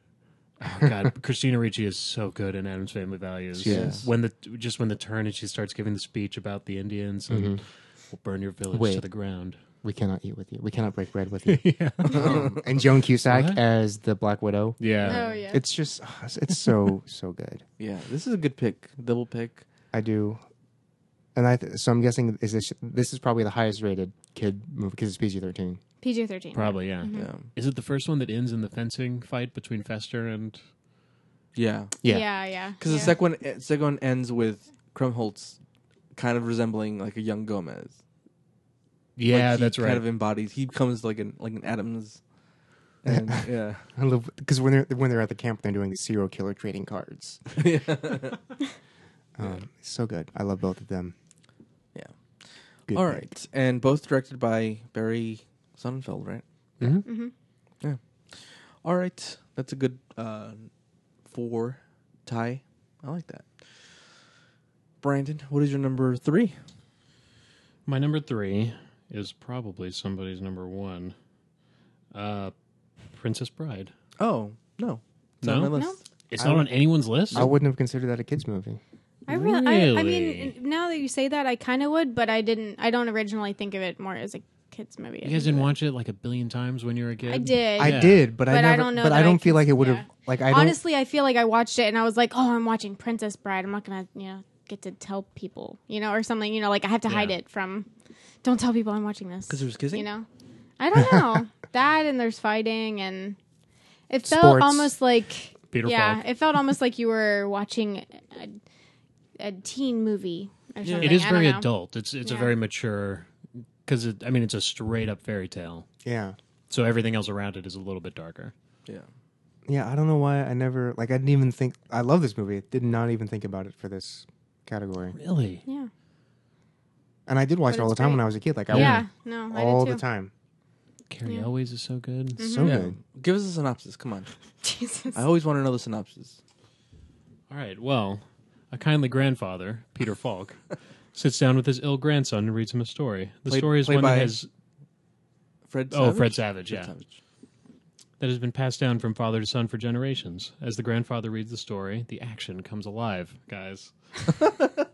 Oh God, Christina Ricci is so good in Adam's Family Values. She is. When the just when the turn and she starts giving the speech about the Indians and Mhm. we'll burn your village Wait. to the ground. We cannot eat with you. We cannot break bread with you. yeah. um, and Joan Cusack What? as the Black Widow. Yeah. Oh yeah. It's just, oh, it's- it's so so good. Yeah, this is a good pick. Double pick. I do, and I th- so I'm guessing is this this is probably the highest rated kid movie because it's P G thirteen. P G thirteen. Probably, yeah. Mhm. Yeah. Is it the first one that ends in the fencing fight between Fester and Yeah. Yeah. Yeah. Yeah. Because yeah. the second one, eh, second one ends with Krumholtz kind of resembling like a young Gomez. Yeah, Like, he that's right. Kind of embodies. He becomes like an like an Adams. And yeah. I love because when they're when they're at the camp, they're doing the serial killer trading cards. yeah. Um, it's so good. I love both of them. Yeah. Good All pick. right, and both directed by Barry Sonnenfeld, right? Mhm. Mm-hmm. All right, that's a good uh, four tie. I like that. Brandon, what is your number three? My number three is probably somebody's number one. Uh, Princess Bride. Oh no, it's No? on my No? list. It's I not would- on anyone's list. I wouldn't have considered that a kids movie. I really, I, I Really? mean, now that you say that, I kind of would, but I didn't. I don't originally think of it more as a kids movie. You guys didn't watch it like a billion times when you were a kid? I did. I Yeah. did, but, I But I never. don't know but that I don't I feel can- like it would have. yeah. Like I don't. Honestly, I feel like I watched it and I was like, "Oh, I'm watching Princess Bride. I'm not gonna, you know, get to tell people, you know, or something. You know, like I have to hide Yeah. it from. Don't tell people I'm watching this Because there was kissing. You know, I don't know that, and there's fighting, and it felt Sports. almost like Peter yeah, Falk. it felt almost like you were watching a, a teen movie or Yeah. something. It is I don't very know. adult. It's it's a Yeah. very mature because it, I mean it's a straight up fairy tale. Yeah. So everything else around it is a little bit darker. Yeah. Yeah. I don't know why I never like. I didn't even think. I love this movie. Did not even think about it for this category. Really? Yeah, And I did watch But it all the it's time great. when I was a kid. Like I yeah, would no, I all did the too. time. Carrie Yeah. Elways is so good. So Yeah. good. Give us a synopsis. Come on. Jesus. I always want to know the synopsis. All right. Well, a kindly grandfather, Peter Falk, sits down with his ill grandson and reads him a story. The Played- story is played one by that has Fred. oh Savage? Fred Savage, Fred yeah, Savage. that has been passed down from father to son for generations. As the grandfather reads the story, the action comes alive, guys.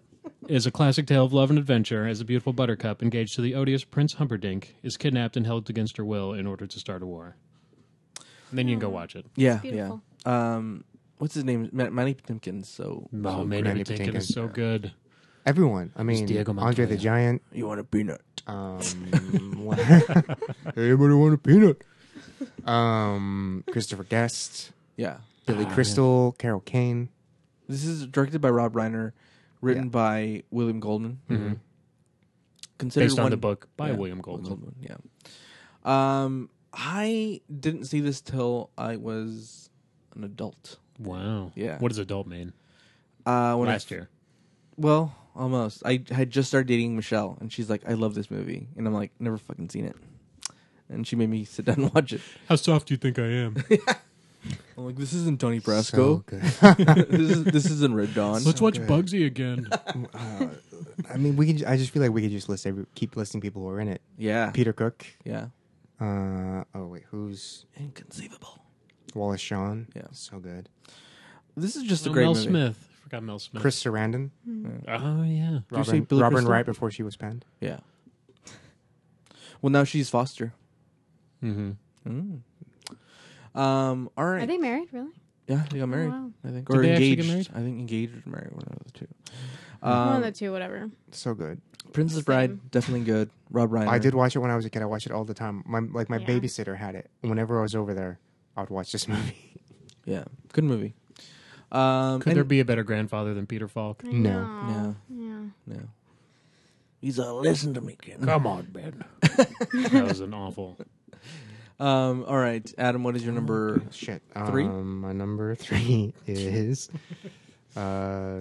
is a classic tale of love and adventure as a beautiful buttercup engaged to the odious Prince Humperdinck is kidnapped and held against her will in order to start a war. And then you can go watch it. Yeah, beautiful. yeah. Um, what's his name? Ma- Manny Patinkin. So, Oh, so Manny Manny Patinkin is Patinkin. so good. Everyone. I mean, Diego Andre the Montoya. Giant. you want a peanut? Um, what- Anybody want a peanut? Um, Christopher Guest, Yeah. Billy Ah, Crystal, Carol Kane. This is directed by Rob Reiner, written Yeah. by William Goldman. Mm-hmm. Considered Based on one- the book by yeah, William Goldman. Yeah. Um, I didn't see this till I was an adult. Wow. Yeah. What does adult mean? Uh, when I Last year. Well, almost. I had just started dating Michelle, and she's like, "I love this movie," and I'm like, "Never fucking seen it." And she made me sit down and watch it. How soft do you think I am? I'm like, "This isn't Tony So Brasco. good. this is this isn't Red Dawn." Let's watch good. Bugsy again. Uh, I mean, we can. I just feel like we could just list every, keep listing people who are in it. Yeah, Peter Cook. yeah, Uh, oh wait, who's inconceivable. Wallace Shawn? Yeah. So good. This is just a Oh, great Mel movie. Smith. Forgot Mel Smith. Chris Sarandon. Oh, yeah. Did you say Robin, Billy Robin Crystal? Wright before she was penned. Yeah. Well, now she's Foster. Mm-hmm. Mm. Um. All right. Are they married? Really? yeah, they got married. wow. I think, Did or they actually engaged. get married? I think engaged or married. One of the two. One Um, of the two, whatever. So good. Princess Same. Bride, definitely good. Rob Reiner. I did watch it when I was a kid. I watched it all the time. My like my Yeah. babysitter had it. Whenever I was over there, I would watch this movie. Yeah, good movie. Um, Could and- there be a better grandfather than Peter Falk? I No. know. Yeah. No. He's a listen to me, kid. Come on, Ben. That was an awful. Um. All right, Adam. What is your number? Shit. Three? Um, my number three is. Uh,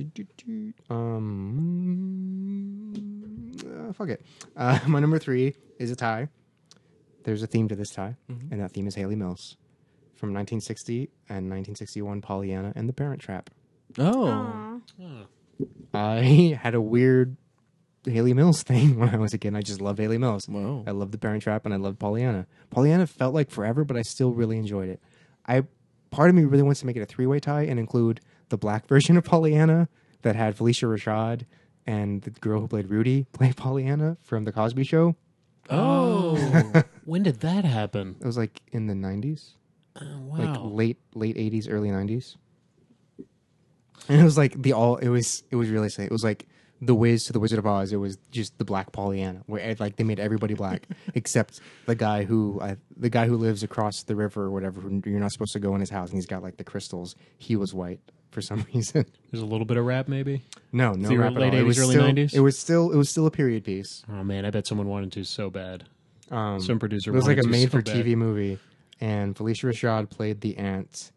um, uh, fuck it. Uh, my number three is a tie. There's a theme to this tie, Mhm. and that theme is Haley Mills from nineteen sixty and nineteen sixty-one Pollyanna and the Parent Trap. Oh. Aw. Oh. I had a weird Haley Mills thing when I was a kid. And I just loved Haley Mills. Whoa. I loved The Parent Trap and I loved Pollyanna. Pollyanna felt like forever, but I still really enjoyed it. I part of me really wants to make it a three-way tie and include the black version of Pollyanna that had Felicia Rashad and the girl who played Rudy play Pollyanna from The Cosby Show. Oh. When did that happen? It was like in the nineties, Oh, like wow. late late eighties, early nineties. And it was like the all. It was it was really sick. It was like The Wiz to The Wizard of Oz. It was just the black Pollyanna, where it, like they made everybody black except the guy who uh, the guy who lives across the river or whatever. Who you're not supposed to go in his house, and he's got like the crystals. He was white for some reason. There's a little bit of rap, maybe? No, no So you were rap at late all. It eighties, was early still, nineties? It was still it was still a period piece. Oh, man, I bet someone wanted to so bad. Um, Some producer It was like wanted a to made so for T V bad. movie, and Felicia Rashad played the aunt,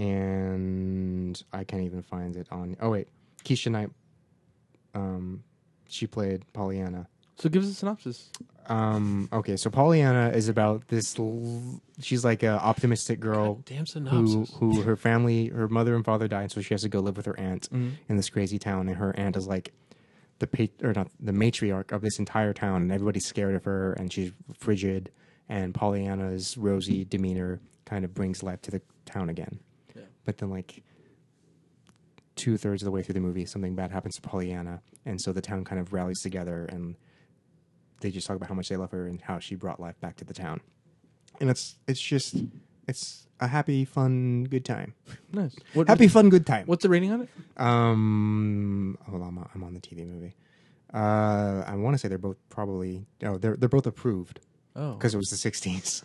and I can't even find it on. Oh wait, Keisha Knight. Um, she played Pollyanna. So give us a synopsis. Um, okay, so Pollyanna is about this. L- she's like a optimistic girl Damn who synopsis. who her family, her mother and father died, so she has to go live with her aunt Mhm. in this crazy town, and her aunt is like the pa- or not the matriarch of this entire town, and everybody's scared of her, and she's frigid, and Pollyanna's rosy demeanor kind of brings life to the town again. Yeah. But then, like two thirds of the way through the movie, something bad happens to Pollyanna, and so the town kind of rallies together, and they just talk about how much they love her and how she brought life back to the town. And it's it's just it's a happy, fun, good time. Nice. What, Happy, fun, good time. What's the rating on it? Um, hold on, I'm on- I'm on the T V movie. Uh, I want to say they're both probably oh they're they're both approved Oh. because it was the sixties.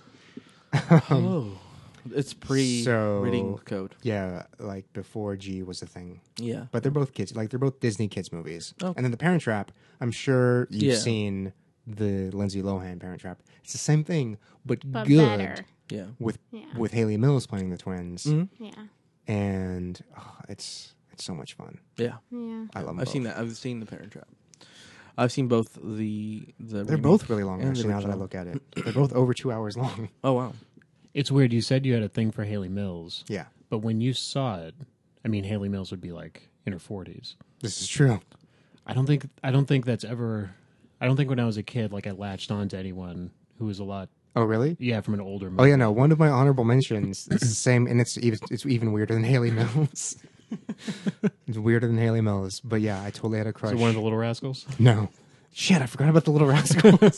oh. It's pre so- rating code. Yeah, like before G was a thing. Yeah. But they're both kids, like they're both Disney kids movies. Okay. And then the Parent Trap, I'm sure you've Yeah. seen the Lindsay Lohan Parent Trap. It's the same thing, but, But good better. Yeah. with Yeah. with Haley Mills playing the twins, Mhm. Yeah. and oh, it's it's so much fun. Yeah. Yeah. I love them I've both. seen that. I've seen the Parent Trap. I've seen both the the. They're remake both really long, and the actually. Now that I original. look at it, they're both over two hours long. Oh wow. It's weird. You said you had a thing for Haley Mills, Yeah, but when you saw it, I mean, Haley Mills would be like in her forties. this is true. I don't think. I don't think that's ever. I don't think when I was a kid, like I latched on to anyone who was a lot. Oh, really? Yeah, from an older. Movie. Oh, yeah. No, one of my honorable mentions is the same, and it's even it's even weirder than Haley Mills. It's weirder than Haley Mills, but yeah, I totally had a crush. So one of the Little Rascals. No. Shit, I forgot about the Little Rascals.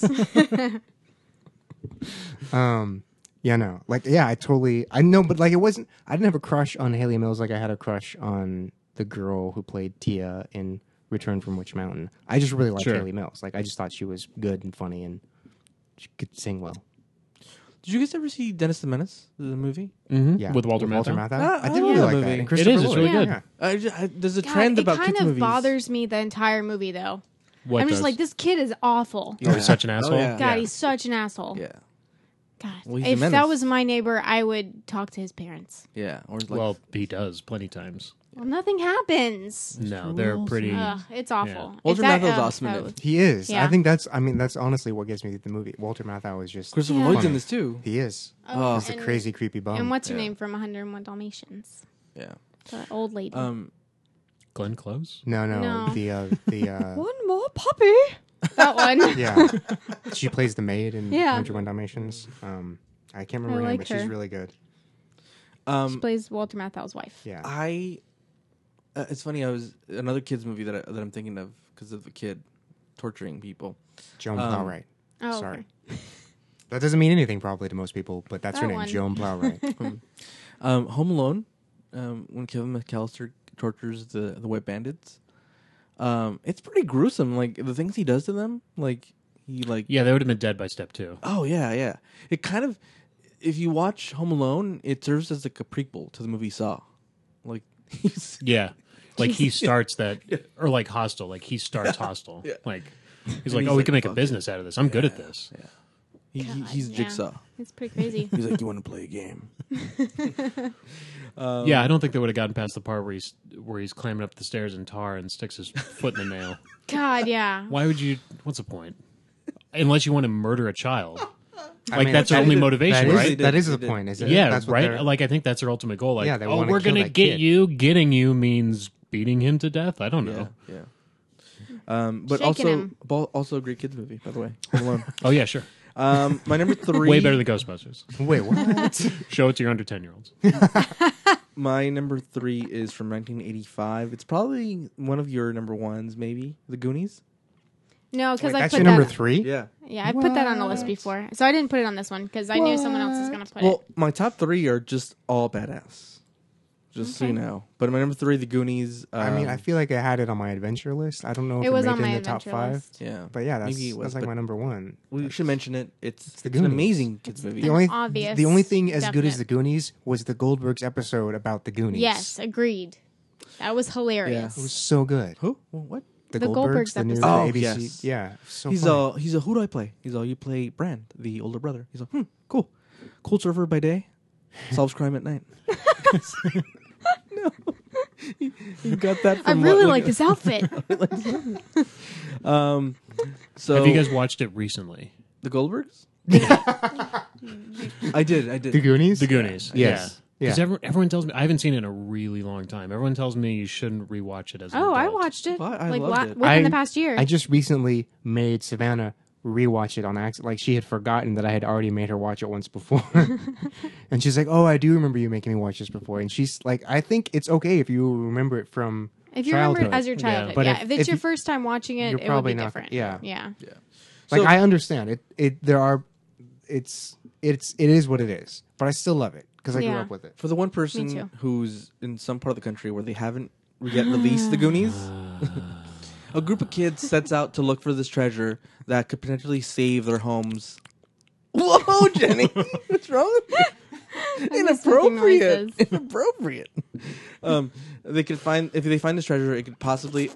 um, yeah, no. Like, yeah, I totally, I know, but like, it wasn't, I didn't have a crush on Haley Mills like I had a crush on the girl who played Tia in Return from Witch Mountain. I just really liked Sure. Haley Mills. Like, I just thought she was good and funny and she could sing well. Did you guys ever see Dennis the Menace, the movie? Mm-hmm. Yeah. With Walter Matthau. Ah, I I did love really that like movie. that. And It Christopher is, it's Lloyd. really good. Yeah. I ju- I- there's a God, trend it about kind kids of movies. bothers me the entire movie though. What I'm just does? like, this kid is awful. Oh, he's such an asshole. yeah. God, he's such an asshole. Yeah, God, Well, he's a if that menace. was my neighbor, I would talk to his parents. yeah. Or like, Well, he does plenty times. Well, nothing happens. No, they're pretty. Ugh, it's awful. Yeah. If Walter that- Matthau's ugh, awesome in that it. was- He is. Yeah. I think that's, I mean, that's honestly what gets me to the movie. Walter Matthau is just, Christopher Yeah. Lloyd's in Funny. this too. he is. Oh. He's a and- crazy, creepy bum. And what's her Yeah. name from one oh one Dalmatians? Yeah. The old lady. Um. Glenn Close. No, no, No. the, uh, the, uh, One more puppy. That one. yeah. She plays the maid in Yeah. one oh one Dalmatians. Um, I can't remember I her name, like but she's her. really good. She Um. plays Walter Matthau's wife. Yeah. I. Uh, it's funny. I was another kids movie that I, that I'm thinking of because of the kid torturing people. Joan um, Plowright. Oh, Sorry. okay. That doesn't mean anything probably to most people, but that's her That name, one. Joan Plowright. Um, Home Alone, um, when Kevin McAllister tortures the the wet bandits. Um, it's pretty gruesome. Like the things he does to them. Like he like. Yeah, they would have been dead by step two. Oh yeah, yeah. It kind of, if you watch Home Alone, it serves as like a prequel to the movie Saw. Like he's Yeah, like he starts that, or like Hostel. Like he starts Hostel. Yeah. Like he's And like, he's oh, we like, can make a "Fuck business out of this. I'm good at this. yeah. He, he, God, he's yeah. Jigsaw. It's pretty crazy. He's like, you want to play a game? Um, Yeah, I don't think they would have gotten past the part where he's where he's climbing up the stairs in tar and sticks his foot in the nail. God, yeah. Why would you? What's the point? Unless you want to murder a child. I Like mean, that's their that only is- motivation, that is, right? They did, That is they the did. point, is it? Yeah, That's what right. they're- Like I think that's their ultimate goal. Like, Yeah, they oh, wanna we're kill gonna that get kid. you. Getting you means beating him to death. I don't Yeah, know. yeah. Um, but Shaking also, him. bo- also a great kids movie, by the way. Home Alone. Oh yeah, sure. Um, my number three. Way better than Ghostbusters. Wait, what? Show it to your under ten year olds. My number three is from nineteen eighty-five. It's probably one of your number ones, maybe The Goonies. No, because Wait, I that's put your number that. three? Yeah. Yeah, I put that on the list What? before, so I didn't put it on this one because I knew someone else was gonna put Well, it. my top three are just all badass. Just so you Okay. know. But my number three, The Goonies. Um, I mean, I feel like I had it on my adventure list. I don't know if It it, was made on it in my the top adventure five. list. yeah. But yeah, that's, Maybe it was, that's like but my number one. we should mention it. It's, the it's an Goonies. amazing kids movie. The only, obvious, the only thing as good as definite. the Goonies was the Goldbergs episode about the Goonies. Yes, agreed. That was hilarious. It was so good. Who? Well, what? The, The Goldbergs, Goldbergs the new episode. Oh, A B C. yes. Yeah, so he's funny. all. He's a. Who do I play? He's all. You play Brand, the older brother. He's all. Hmm. Cool. Cool surfer by day, solves crime at night. No, you, you got that. I From really what- like this outfit. Um. So Have you guys watched it recently? the Goldbergs? I did. I did. The Goonies. The Goonies. Yes. Because Yeah. everyone, everyone tells me I haven't seen it in a really long time. Everyone tells me you shouldn't rewatch it as an Oh, I adult. watched it Well, I like loved la- it. within I- the past year. I just recently made Savannah rewatch it on accident. Like she had forgotten that I had already made her watch it once before, and she's like, "Oh, I do remember you making me watch this before." And she's like, "I think it's okay if you remember it from if you remember childhood." it as your childhood, But yeah. if- If, it's if your you- first time watching it, you're it would probably be not- different. yeah. yeah. Like So- I understand it. It there are, it's it's it is what it is. But I still love it because I grew Yeah. up with it. For the one Me person too. who's in some part of the country where they haven't yet released the Goonies, a group of kids sets out to look for this treasure that could potentially save their homes. Whoa, Jenny, what's wrong? Inappropriate. noises. Inappropriate. Um, they could find if they find this treasure, it could possibly.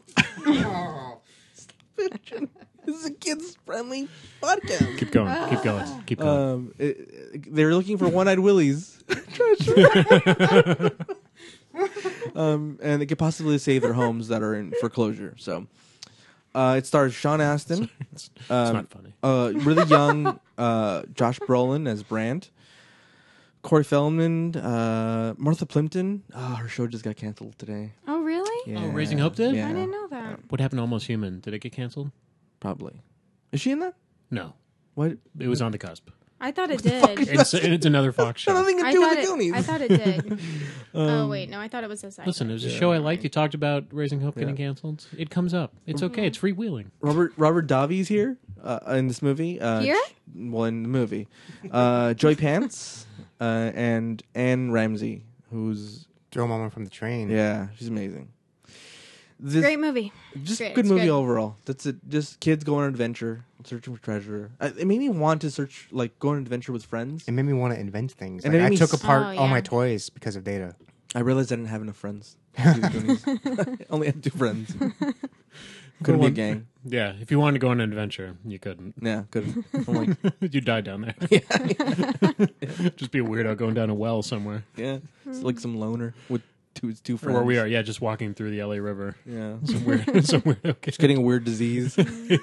This is a kids friendly podcast. Keep going. Keep going. Keep going. Um, it, it- they're looking for one-eyed Willie's treasure, um, and it could possibly save their homes that are in foreclosure. So, uh, it stars Sean Astin, it's, it's um, not funny. uh, really young uh, Josh Brolin as Brandt, Corey Feldman, uh, Martha Plimpton. Oh, her show just got canceled today. Oh, really? Oh, Raising Hope did? Yeah, I didn't know that. What happened to Almost Human? Did it get canceled? probably. Is she in that? No. What? It was on the cusp. I thought it did. It's, it's another Fox show. Nothing to I do with thought the it, Goonies. I thought it did. Um, oh wait, no, I thought it was a side. Listen, it was a Yeah. show I liked. You talked about Raising Hope getting Yeah. canceled. It comes up. It's okay. It's freewheeling. Robert Robert Davi's here uh, in this movie. Uh, Here? ch- Well, in the movie, uh, Joy Pants uh, and Anne Ramsey, who's Throw Mama from the train. yeah, she's amazing. This, Great movie. just Great, good it's movie good. overall. That's it. Just kids go on an adventure, searching for treasure. Uh, It made me want to search, like, go on an adventure with friends. It made me want to invent things. And Like, it made I me took s- apart Oh, all yeah. my toys because of Data. I realized I didn't have enough friends. to do the Goonies. I only had two friends. Couldn't be a on. gang. Yeah, if you wanted to go on an adventure, you couldn't. Yeah, couldn't. I'm like, You'd die down there. Just be a weirdo going down a well somewhere. yeah, it's like some loner with two his two friends. Where we are, yeah, just walking through the L A River. Yeah, Some weird, some weird, okay. getting a weird disease.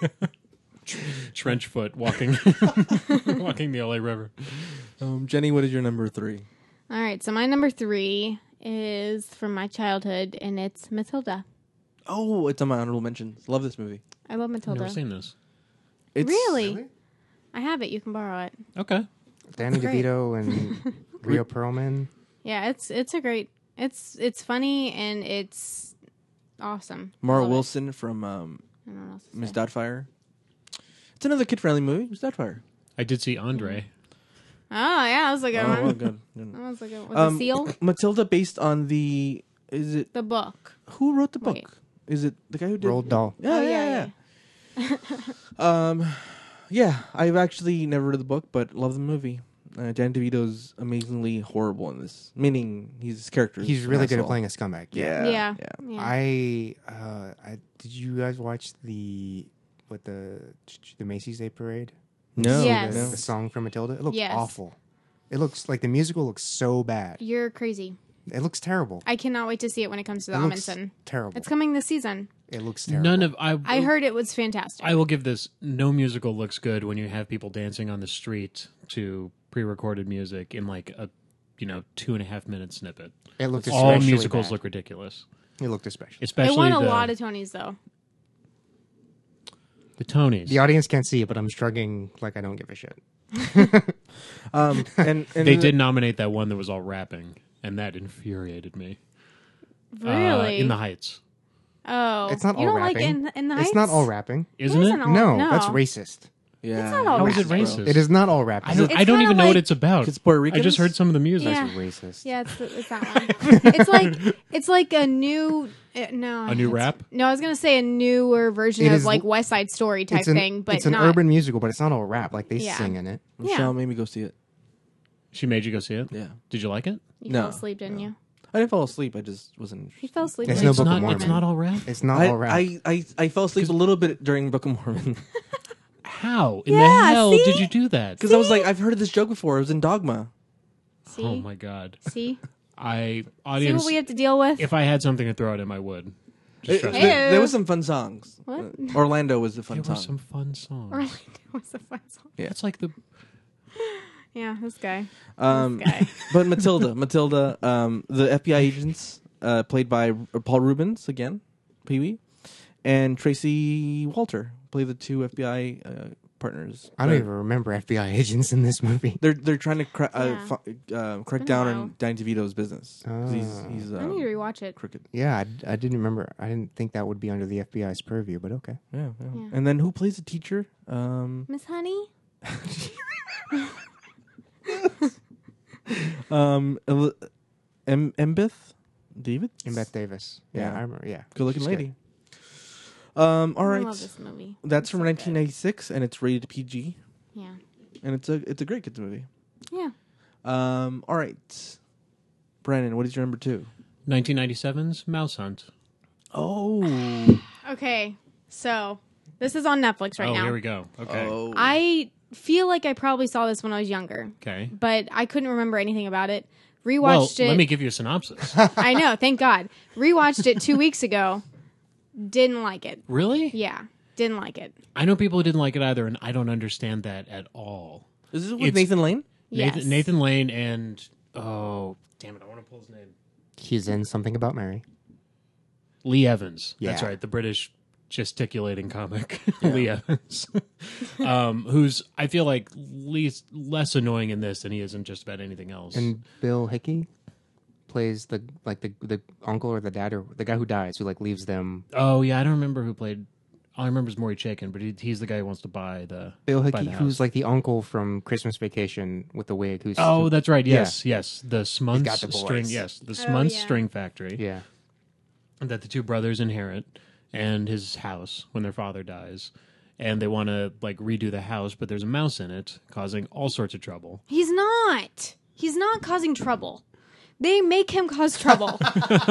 Trench foot walking, walking the L A River. Um, Jenny, what is your number three? All right, so my number three is from my childhood, and it's Matilda. Oh, it's on my honorable mentions. Love this movie. I love I've Matilda. never seen this. It's, Really? I have it. You can borrow it. Okay. Danny Great. DeVito and Rhea Perlman. Yeah, it's it's a great. It's it's funny and it's awesome. Mara Love it. Wilson from um, I don't know what else to Miss say. Doubtfire. It's another kid-friendly movie. Miss Doubtfire. I did see Andre. Oh yeah, that was a good Oh, well, one. good. Good. That was a good. Was Um, it Seal? Matilda, based on the. Is it The book. who wrote the book? Wait. Is it the guy who did Roald Dahl. Yeah, Oh, yeah, yeah, yeah. um, yeah. I've actually never read the book, but love the movie. Uh, Dan DeVito's amazingly horrible in this. Meaning, his character. He's really good at playing a scumbag. Yeah, Yeah. yeah. Yeah. I, uh, I did you guys watch the what the the Macy's Day Parade? No, Yes. The, no. the song from Matilda. It looks Yes. awful. It looks like the musical looks so bad. You're crazy. It looks terrible. I cannot wait to see it when it comes to the It looks Amundsen. terrible. It's coming this season. It looks terrible. None of I. I heard it was fantastic. I will give this. No musical looks good when you have people dancing on the street to pre-recorded music in like a, you know, two and a half minute snippet. It looked All especially musicals bad. look ridiculous, It looked especially. especially it won a the, lot of Tonys though. the Tonys. The audience can't see it, but I'm shrugging like I don't give a shit. Um, and, and They did nominate that one that was all rapping, and that infuriated me. Uh, Really? in the Heights, oh, It's not you all don't like rapping. in, in the It's not Heights? all rapping. isn't isn't it? all- No, no. that's racist. Yeah. It's not all How is it rapping. racist? It is not all rapping. I don't. It's I don't kinda even know what like- it's about. It's Puerto I Ricans? just heard some of the music. Yeah. That's racist. Yeah, it's, it's that one. it's like it's like a new uh, no A new it's- rap? No, I was gonna say a newer version It of is like l- West Side Story type it's an, thing, but it's an not. urban musical, but it's not all rap. Like they Yeah. sing in it. Michelle Yeah. made me go see it. She made you go see it. Yeah. Did you like it? You No, fell asleep, didn't you? I didn't fall asleep. I just wasn't. He fell asleep. It's during no it's Book of not. Mormon. It's not all rap. It's not I, all rap. I, I, I fell asleep a little bit during Book of Mormon How in Yeah, the hell see? did you do that? because I was like, I've heard of this joke before. It was in Dogma. See, Oh my god! see, I see audience. what we have to deal with. If I had something to throw at him, I would. Just It- trust there, me. Ew. there was some fun songs. What? Uh, Orlando was a fun There were song. some fun songs. Orlando was a fun song. It's like the Yeah, this guy. Um, This guy. but Matilda, Matilda, um, the F B I agents, uh, played by Paul Rubens again, Pee Wee, and Tracy Walter play the two F B I uh, partners. I don't Uh, even remember F B I agents in this movie. They're they're trying to cra- uh, Yeah. fu- uh, crack been a down while. on Danny DeVito's business. 'Cause He's Ah. he's I need to um, rewatch it. crooked. Yeah, I, I didn't remember. I didn't think that would be under the F B I's purview, but okay. Yeah, yeah. Yeah. And then who plays the teacher? Um, Miss Honey. um, El- em- Embeth David. And Beth Davis. Yeah, Yeah. I remember. Yeah, Good looking She's lady. Um, all I right, love this movie. that's It's from so nineteen good. ninety-six, and it's rated P G, Yeah. and it's a it's a great kids movie. Yeah. Um, all right, Brandon, what is your number two? nineteen ninety-seven's Mouse Hunt. Oh, Okay. So this is on Netflix right oh, now. here we go. Okay. oh, I feel like I probably saw this when I was younger, Okay. but I couldn't remember anything about it. Rewatched Well, it. let me give you a synopsis. I know, thank God. Rewatched it two weeks ago. Didn't like it. Really? Yeah, didn't like it. I know people who didn't like it either, and I don't understand that at all. is this with It's- Nathan Lane? Yes. Nathan, Nathan Lane and oh, damn it, I want to pull his name. He's in Something About Mary. Lee Evans. That's Yeah. right, the British gesticulating comic, Lee Evans, um, who's I feel like least less annoying in this than he is in just about anything else. And Bill Hickey plays the like the the uncle or the dad or the guy who dies, who like leaves them. Oh yeah, I don't remember who played. All I remember is Maury Chaykin, but he, he's the guy who wants to buy the Bill buy Hickey, the who's house. like the uncle from Christmas Vacation with the wig. Who's Oh, that's right. Yeah. Yes, yes. The Smuntz got the boys. string. Yes, the Oh, Smuntz yeah. string factory yeah. that the two brothers inherit, and his house when their father dies, and they want to like redo the house, but there's a mouse in it, causing all sorts of trouble. He's not. He's not causing trouble. They make him cause trouble.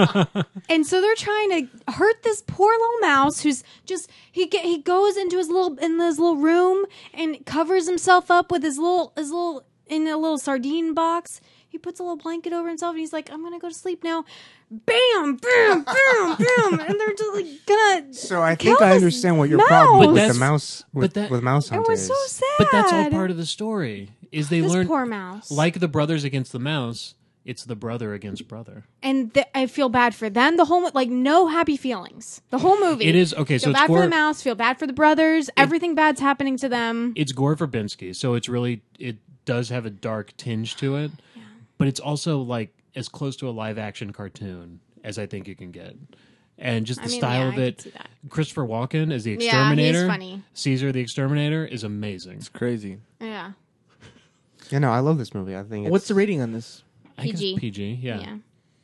And so they're trying to hurt this poor little mouse who's just he get, he goes into his little in his little room and covers himself up with his little his little in a little sardine box. He puts a little blanket over himself and he's like, I'm gonna go to sleep now. Bam, bam, bam, bam, and they're just like gonna. So I think kill I this understand what your mouse. problem But with the that's- mouse with, but that- with Mouse It Hunt was is. so sad. But that's all part of the story. Is they this learn poor mouse. like the brothers against the mouse. It's the brother against brother. And th- I feel bad for them. The whole mo- like no happy feelings. The whole movie. It is okay. So Feel it's bad gore. for the mouse. Feel bad for the brothers. Everything bad's happening to them. It's Gore Verbinski, so it's really it does have a dark tinge to it, but it's also like as close to a live action cartoon as I think you can get, and just the I mean, style yeah, of I it. could see that. Christopher Walken as the Yeah, he's exterminator. funny. Caesar the exterminator is amazing. It's crazy. Yeah. Yeah, no, I love this movie. I think it's, What's the rating on this? I think it's P G. P G. Yeah, Yeah.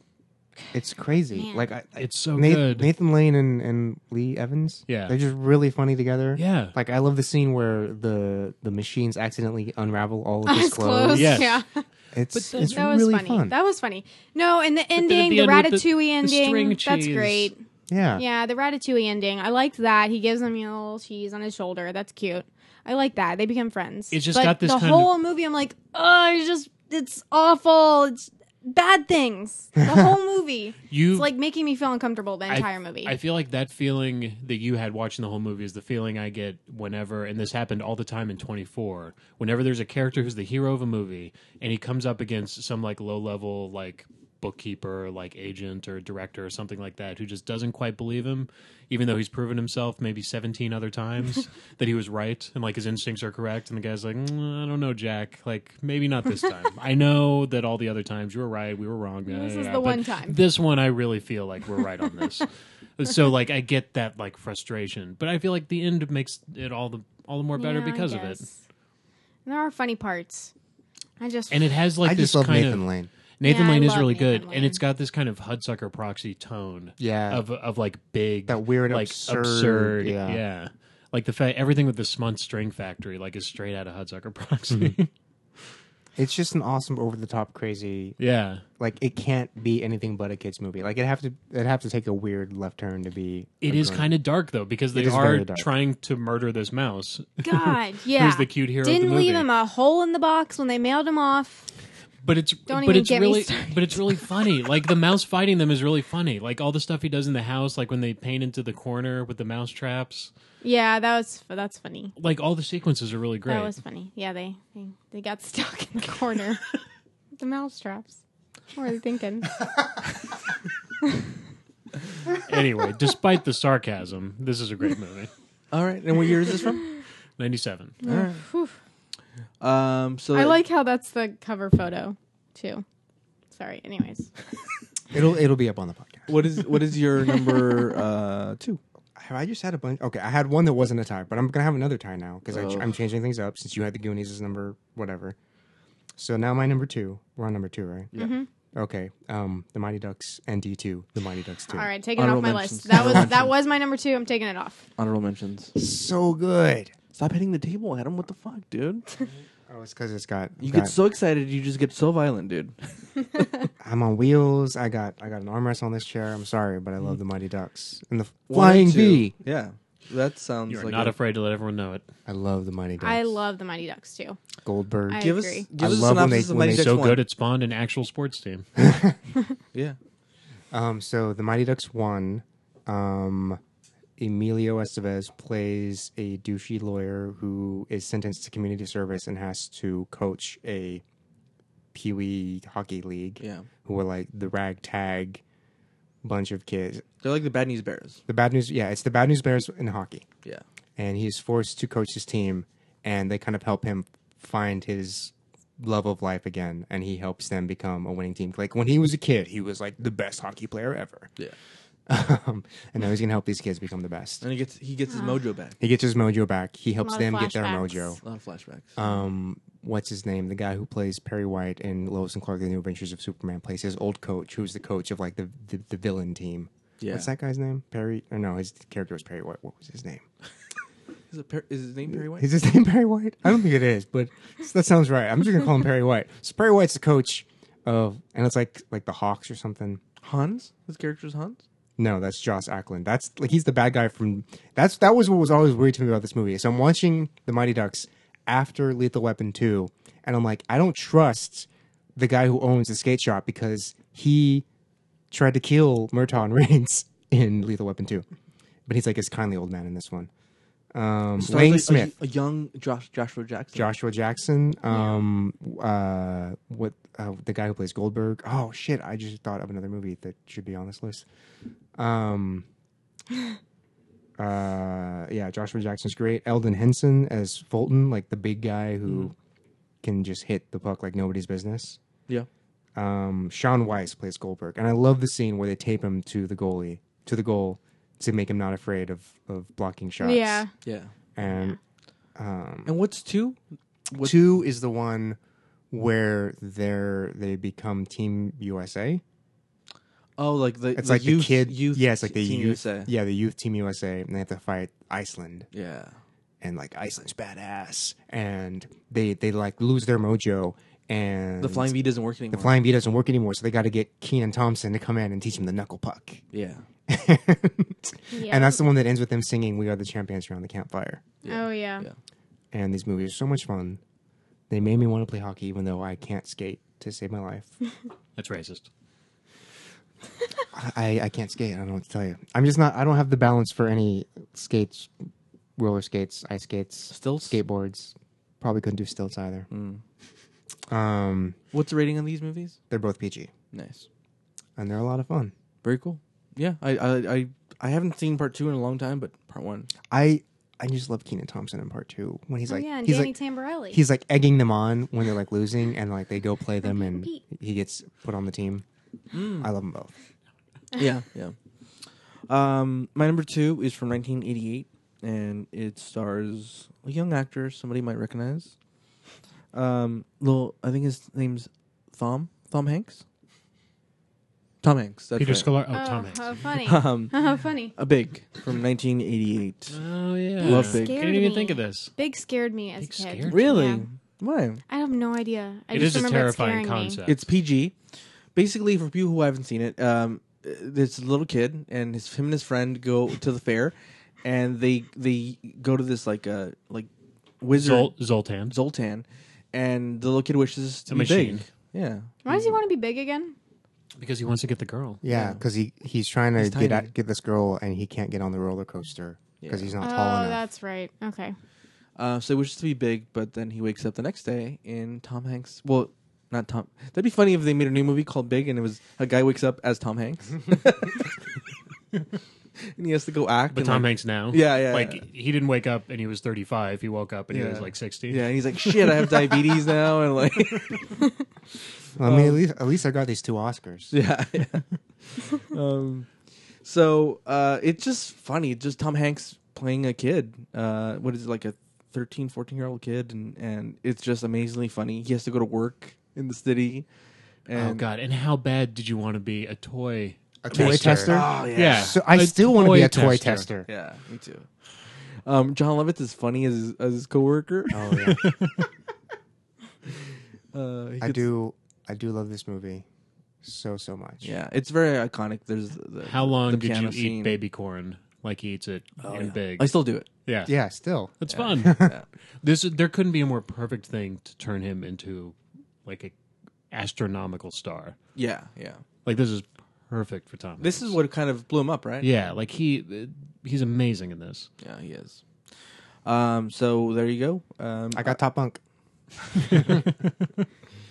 it's crazy. Man. Like I, I- it's so Nathan, good. Nathan Lane and, and Lee Evans. Yeah. they're just really funny together. Yeah. Like I love the scene where the the machines accidentally unravel all of his His clothes. clothes. Yes. Yeah. It's that- it's That was really funny. fun. That was funny. No, and the then at ending, the the, end with the- Ratatouille the ending, string that's cheese. great. yeah. Yeah, the Ratatouille ending. I liked that. He gives him you know, a little cheese on his shoulder. That's cute. I like that. They become friends. It's just but got this the kind whole movie. I'm like, oh, it's just it's awful. It's bad things. The whole movie. You It's like making me feel uncomfortable the I- entire movie. I feel like that feeling that you had watching the whole movie is the feeling I get whenever, and this happened all the time in twenty-four, whenever there's a character who's the hero of a movie and he comes up against some like low level like bookkeeper, like agent or director or something like that who just doesn't quite believe him, even though he's proven himself maybe seventeen other times that he was right and like his instincts are correct, and the guy's like, mm, I don't know, Jack, like maybe not this time. I know that all the other times you were right, we were wrong. This yeah, is yeah, the but one time. This one I really feel like we're right on this. So like I get that like frustration, but I feel like the end makes it all the all the more better Yeah, I because of it. guess. There are funny parts. I just And it has like I this just love kind Nathan of Lane. Nathan Yeah, I Lane is love really Nathan good, Lane. and it's got this kind of Hudsucker Proxy tone. Yeah. of of like big That weird, like absurd- yeah. yeah. Like the fa- everything with the Smunt String Factory like is straight out of Hudsucker Proxy. It's just an awesome, over the top, crazy. yeah, Like it can't be anything but a kids movie. Like it have to it have to take a weird left turn to be. it is kind of dark though because they It is are very dark. trying to murder this mouse. God, yeah. Who's the cute hero of Didn't the leave movie. him a hole in the box when they mailed him off. But it's Don't but even it's get me really started. but it's really funny. Like the mouse fighting them is really funny. Like all the stuff he does in the house, like when they paint into the corner with the mouse traps. Yeah, that was that's funny. Like all the sequences are really great. That was funny. Yeah, they they, they got stuck in the corner. The mouse traps. What are they thinking? Anyway, despite the sarcasm, this is a great movie. All right, and what year is this from? ninety-seven. All right. Whew. Um, so I like how that's the cover photo too. Sorry. Anyways, It'll it'll be up on the podcast. what is what is your number uh, two? Have I just had a bunch? Okay, I had one that wasn't a tie, but I'm gonna have another tie now because Oh. I'm changing things up since you had the Goonies as number whatever. So now my number two. We're on number two, right? Yeah. Okay. Um, the Mighty Ducks and D two. The Mighty Ducks two. all right, taking it Honorable off my mentions. list. That was Honorable that mentions. was my number two. I'm taking it off. Honorable mentions. So good. Stop hitting the table, Adam. What the fuck, dude? Oh, it's because it's got. You got- get so excited, you just get so violent, dude. I'm on wheels. I got I got an armrest on this chair. I'm sorry, but I love the Mighty Ducks and the One Flying and two. V. Yeah, that sounds You're like not a, afraid to let everyone know it. I love the Mighty Ducks. I love the Mighty Ducks too. Goldberg. I Give us, agree. give I us a love when synopsis they- of when Mighty they- Ducks So one. good it spawned an actual sports team. Yeah. Um, so the Mighty Ducks won. Um, Emilio Estevez plays a douchey lawyer who is sentenced to community service and has to coach a Pee Wee hockey league. Yeah. Who are like the ragtag bunch of kids. They're like the Bad News Bears. The bad news, yeah, it's the Bad News Bears in hockey, Yeah. and he's forced to coach his team, and they kind of help him find his love of life again, and he helps them become a winning team. Like when he was a kid, he was like the best hockey player ever. Yeah. Um, and now he's gonna help these kids become the best. And he gets he gets his mojo back. He gets his mojo back. He helps lot them of get their flashbacks. mojo. A lot of flashbacks. Um, what's his name? The guy who plays Perry White in Lois and Clark: The New Adventures of Superman plays his old coach, who's the coach of like the the, the villain team. Yeah. What's that guy's name? Perry? Or no, his character was Perry White. What was his name? Is, it per- is his name Perry White? Is his name Perry White? I don't think it is, but that sounds right. I'm just gonna call him Perry White. So Perry White's the coach of, and it's like like the Hawks or something. Hans? His character's Hans? No, that's Joss Ackland. That's like he's the bad guy from. That's that was what was always weird to me about this movie. So I'm watching The Mighty Ducks after Lethal Weapon two, and I'm like, I don't trust the guy who owns the skate shop because he tried to kill Murtaugh and Reigns in Lethal Weapon two, but he's like this kindly old man in this one. Um, Stars Wayne like Smith. A, a young Josh Joshua Jackson. Joshua Jackson, um, uh, what uh, the guy who plays Goldberg? Oh shit! I just thought of another movie that should be on this list. Um, uh, yeah, Joshua Jackson's great. Eldon Henson as Fulton, like the big guy who Mm. can just hit the puck like nobody's business. Yeah. Um, Sean Weiss plays Goldberg, and I love the scene where they tape him to the goalie to the goal to make him not afraid of of blocking shots. Yeah. Yeah. and um. And what's two? What- Two is the one where they're they become Team U S A. Oh, like the It's the like youth, the kid. Youth yeah, it's like the Team youth. U S A. Yeah, the youth Team U S A, and they have to fight Iceland, Yeah. and like Iceland's badass, and they they like lose their mojo, and The flying V doesn't work anymore. the flying V doesn't work anymore, so they got to get Keenan Thompson to come in and teach him the knuckle puck. Yeah. Yeah. And that's the one that ends with them singing "We Are the Champions" around the campfire. Oh yeah. Yeah. And these movies are so much fun. They made me want to play hockey, even though I can't skate to save my life. That's racist. I, I can't skate. I don't know what to tell you. I'm just not. I don't have the balance for any skates, roller skates, ice skates, Stilts? skateboards. Probably couldn't do stilts either. Mm. Um, What's the rating on these movies? they're both P G, Nice. and they're a lot of fun. Very cool. Yeah. I I I, I haven't seen part two in a long time, but part one. I I just love Keenan Thompson in part two when he's Oh like yeah, and he's Danny like Tamborelli. he's like egging them on when they're like losing, and like they go play them, and Pete. he gets put on the team. I love them both. Yeah, yeah. Um, my number two is from nineteen eighty-eight, and it stars a young actor somebody might recognize. Um, little, I think his name's Thom Thom Hanks. Tom Hanks. That's Peter right. Scolari. Oh, oh, Tom Hanks. how funny. Um, How funny. a Big from nineteen eighty-eight. Oh yeah. Love Big. I Scared didn't even me. think of this. Big scared me as Big a kid. scared Really? Yeah. Why? I have no idea. I It just is a remember it terrifying scaring me. concept. It's P G. Basically, for people who haven't seen it, um, there's a little kid, and his him and his friend go to the fair, and they they go to this like uh like wizard Zol- Zoltan. Zoltan, and the little kid wishes to A be machine. big. Yeah. Why does he want to be big again? Because he wants to get the girl. Yeah, Yeah. because he he's trying to He's get tiny. at, get this girl, and he can't get on the roller coaster because Yeah. he's not Oh, tall enough. that's right. Okay. Uh, so he wishes to be big, but then he wakes up the next day in Tom Hanks. Well, not Tom. That'd be funny if they made a new movie called Big, and it was a guy wakes up as Tom Hanks, and he has to go act. But and, Tom like, Hanks now. Yeah, yeah, Like yeah. he didn't wake up and he was thirty-five. He woke up and he Yeah. was like sixty. Yeah, and he's like, "Shit, I have diabetes now," and like, Well, I mean, at Um, least at least I got these two Oscars. yeah. yeah. um, so uh, it's just funny. Just Tom Hanks playing a kid. Uh, what is it, like a thirteen, fourteen year old kid, and and it's just amazingly funny. He has to go to work in the city. And Oh god! And how bad did you want to be a toy? A toy Tester. tester. Oh yeah. Yeah. So I A still want to be toy a toy tester. tester. Yeah, me too. Um, John Lovitz is funny as his, as his coworker. Oh yeah, Uh, he I gets- do. I do love this movie so so much. Yeah, it's very iconic. There's the, How long the did you piano eat scene. baby corn like he eats it Oh, in yeah. Big? I still do it. yeah, Yeah. Still. That's Yeah. fun. Yeah. This there couldn't be a more perfect thing to turn him into like a astronomical star. Yeah, yeah. Like this is perfect for Tom. This is Hanks. what kind of blew him up, right? Yeah, like he he's amazing in this. Yeah, he is. Um, so there you go. Um, I got Top Bunk. Who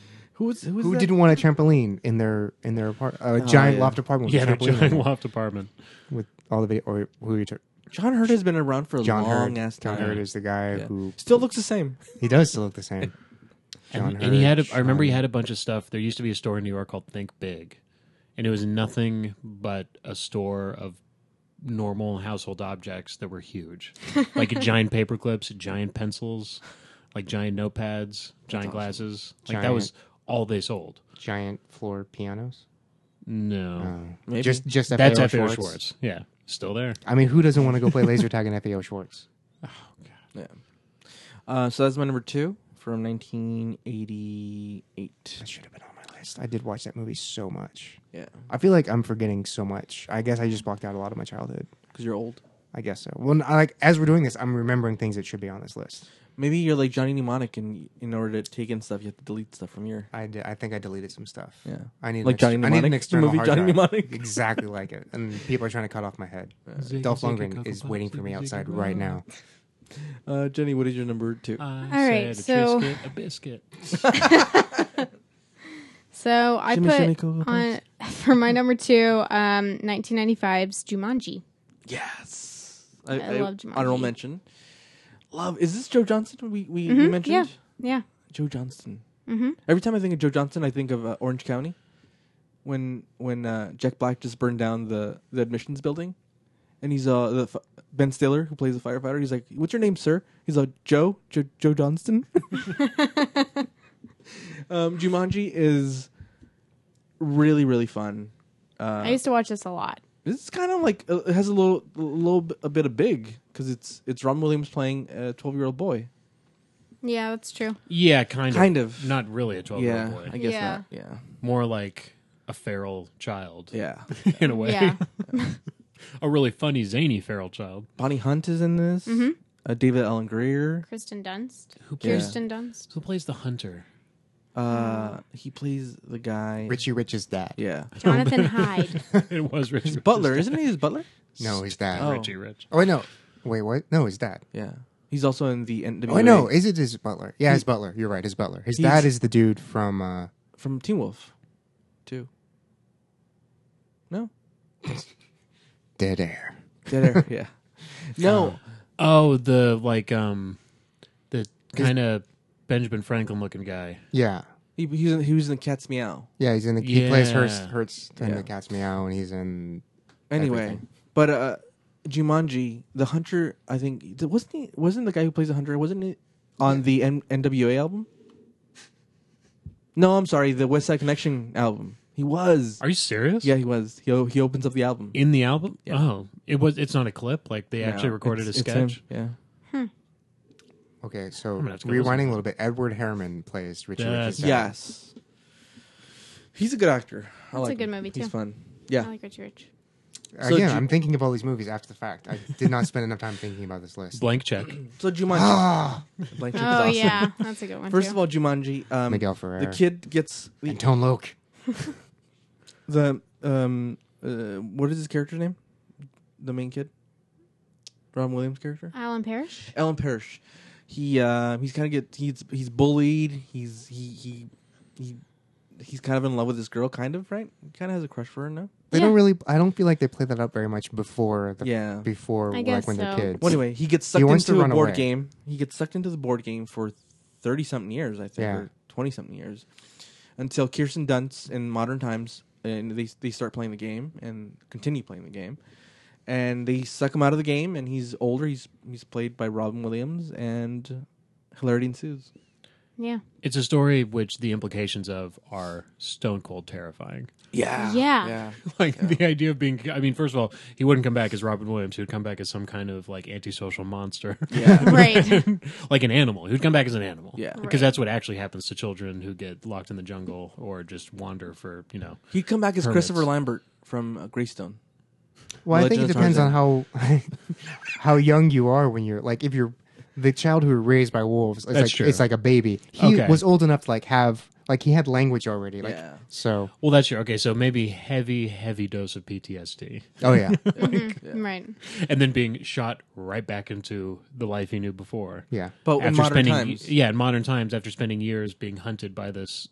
Who was who was Who that? didn't want a trampoline in their in their apart- uh, Oh, giant yeah. loft apartment with Yeah, a the trampoline giant in it loft apartment. with all the video? Or who are you? Ter- John Hurt has been around for a John long Hurt. ass John time. Hurt is the guy Yeah. who Still looks the same. he does still look the same. John And, and he Hurt, had, a, I remember he Sean- had a bunch of stuff. There used to be a store in New York called Think Big, and it was nothing but a store of normal household objects that were huge, like giant paper clips, giant pencils, like giant notepads, giant awesome. glasses. Like that Giant- was all they sold. giant floor pianos. No, Oh. Maybe. Just just that's F A O F A O Schwartz. Schwartz. Yeah, still there. I mean, who doesn't want to go play laser tag in F A O Schwartz? Yeah. Uh, so that's my number two from nineteen eighty-eight. That should have been on my list. I did watch that movie so much. Yeah, I feel like I'm forgetting so much. I guess I just blocked out a lot of my childhood. because you're old. I guess so. Well, I, like as we're doing this, I'm remembering things that should be on this list. Maybe you're like Johnny Mnemonic, and in order to take in stuff, you have to delete stuff from your. I, did, I think I deleted some stuff. Yeah. I need Like an Johnny exter- I need an Mnemonic, the external movie hard Johnny drive. Mnemonic. Exactly like it, and people are trying to cut off my head. Dolph Lundgren is waiting for me outside right now. Uh, Jenny, what is your number two? I All right, said so- a biscuit, a biscuit. So I Shimmy, put shimmy, Cocoa on for my number two, um, nineteen ninety-five's Jumanji. Yes, I love Jumanji. Honorable mention. Love. Is this Joe Johnston? We we, we Mhm, mentioned Yeah. Joe Johnston. Mm-hmm. Every time I think of Joe Johnston, I think of uh, Orange County. When when uh, Jack Black just burned down the, the admissions building, and he's uh the f- Ben Stiller who plays the firefighter. He's like, "What's your name, sir?" He's like, "Joe Joe, Joe Johnston." um, Jumanji is really really fun. Uh, I used to watch this a lot. It's kind of like uh, it has a little, a little, b- a bit of big because it's it's Ron Williams playing a twelve year old boy. Yeah, that's true. Yeah, kind of. Kind of. Not really a twelve year Yeah, old boy. I guess Yeah. not. Yeah, More like a feral child. yeah. In a way. Yeah. A really funny, zany feral child. Bonnie Hunt is in this. Mm-hmm. Uh, David Allen Greer. Kristen Dunst. Who Yeah. plays Kirsten Dunst. Who plays the hunter? Uh, he plays the guy. Richie Rich's dad. Yeah, Jonathan Hyde. It was Richie. he's Rich's Butler, dad. isn't he? His Butler. No, his dad. Oh. Richie Rich. Oh wait, no. Wait, what? No, his dad. Yeah, he's also in the N W A Oh no, is it his butler? Yeah, his butler. You're right, his butler. His He's- dad is the dude from. uh from Teen Wolf, too. No, Dead Air. Dead Air. Yeah, no. Oh, the like um, the kind of Benjamin Franklin looking guy. Yeah, He he was in, he was in Cat's Meow. yeah. He's in the. He plays Yeah. Hurts Hurts in Yeah. the Cat's Meow, and he's in. Anyway, Everything. but uh, Jumanji, the hunter. I think wasn't he wasn't the guy who plays the hunter. Wasn't it on the N- NWA album? No, I'm sorry, the West Side Connection album. He was. Are you serious? Yeah, he was. He o- he opens up the album. In the album? Yeah. Oh, it was. It's not a clip. Like they actually No, recorded a it's- it's him, sketch. Yeah. Okay, so gonna have to go listen rewinding to a little bit, Edward Harriman plays Richie That's- Rich's dad. Yes. He's a good actor. I That's a like good him. movie, He's too. fun. I Yeah. like Richie Rich. So Again, Ju- I'm thinking of all these movies after the fact. I did not spend enough time thinking about this list. Blank check. So Jumanji. Ah, Blank Check is Oh awesome. yeah, that's a good one. First too. of all, Jumanji. Um, Miguel Ferrer. The kid gets the, and Tone Loc. the um uh, what is his character's name? The main kid. Ron Williams' character. Alan Parrish. Alan Parrish. He uh he's kind of get he's he's bullied. He's he he he he's kind of in love with this girl, kind of, right? He kind of has a crush for her, no? They Yeah. don't really. I don't feel like they play that up very much before. The, Yeah. Before I like guess when they're so. kids. Well, anyway, he gets sucked wants to into a run board away. game. He gets sucked into the board game for thirty something years, I think, Yeah. or twenty something years, until Kirsten Dunst in Modern Times, and they they start playing the game and continue playing the game, and they suck him out of the game, and he's older. He's he's played by Robin Williams, and hilarity ensues. Yeah. It's a story which the implications of are stone cold terrifying. Yeah, Yeah. yeah. Like the idea of being, I mean, first of all, he wouldn't come back as Robin Williams. He would come back as some kind of like antisocial monster. Yeah. Right. Like an animal. He would come back as an animal. Yeah. Because Right. that's what actually happens to children who get locked in the jungle or just wander for, you know. He'd come back as Hermits. Christopher Lambert from uh, Greystone. Well, I think it Legend of depends on Tarzan. how how young you are when you're like if you're the child who were raised by wolves. It's That's like true. it's like a baby. He Okay. was old enough to like have like he had language already. Like Yeah. so. Well, that's true. Okay, so maybe heavy, heavy dose of P T S D. Oh yeah, Mhm. Right. And then being shot right back into the life he knew before. yeah. But in After modern spending, times, yeah, in modern times, after spending years being hunted by this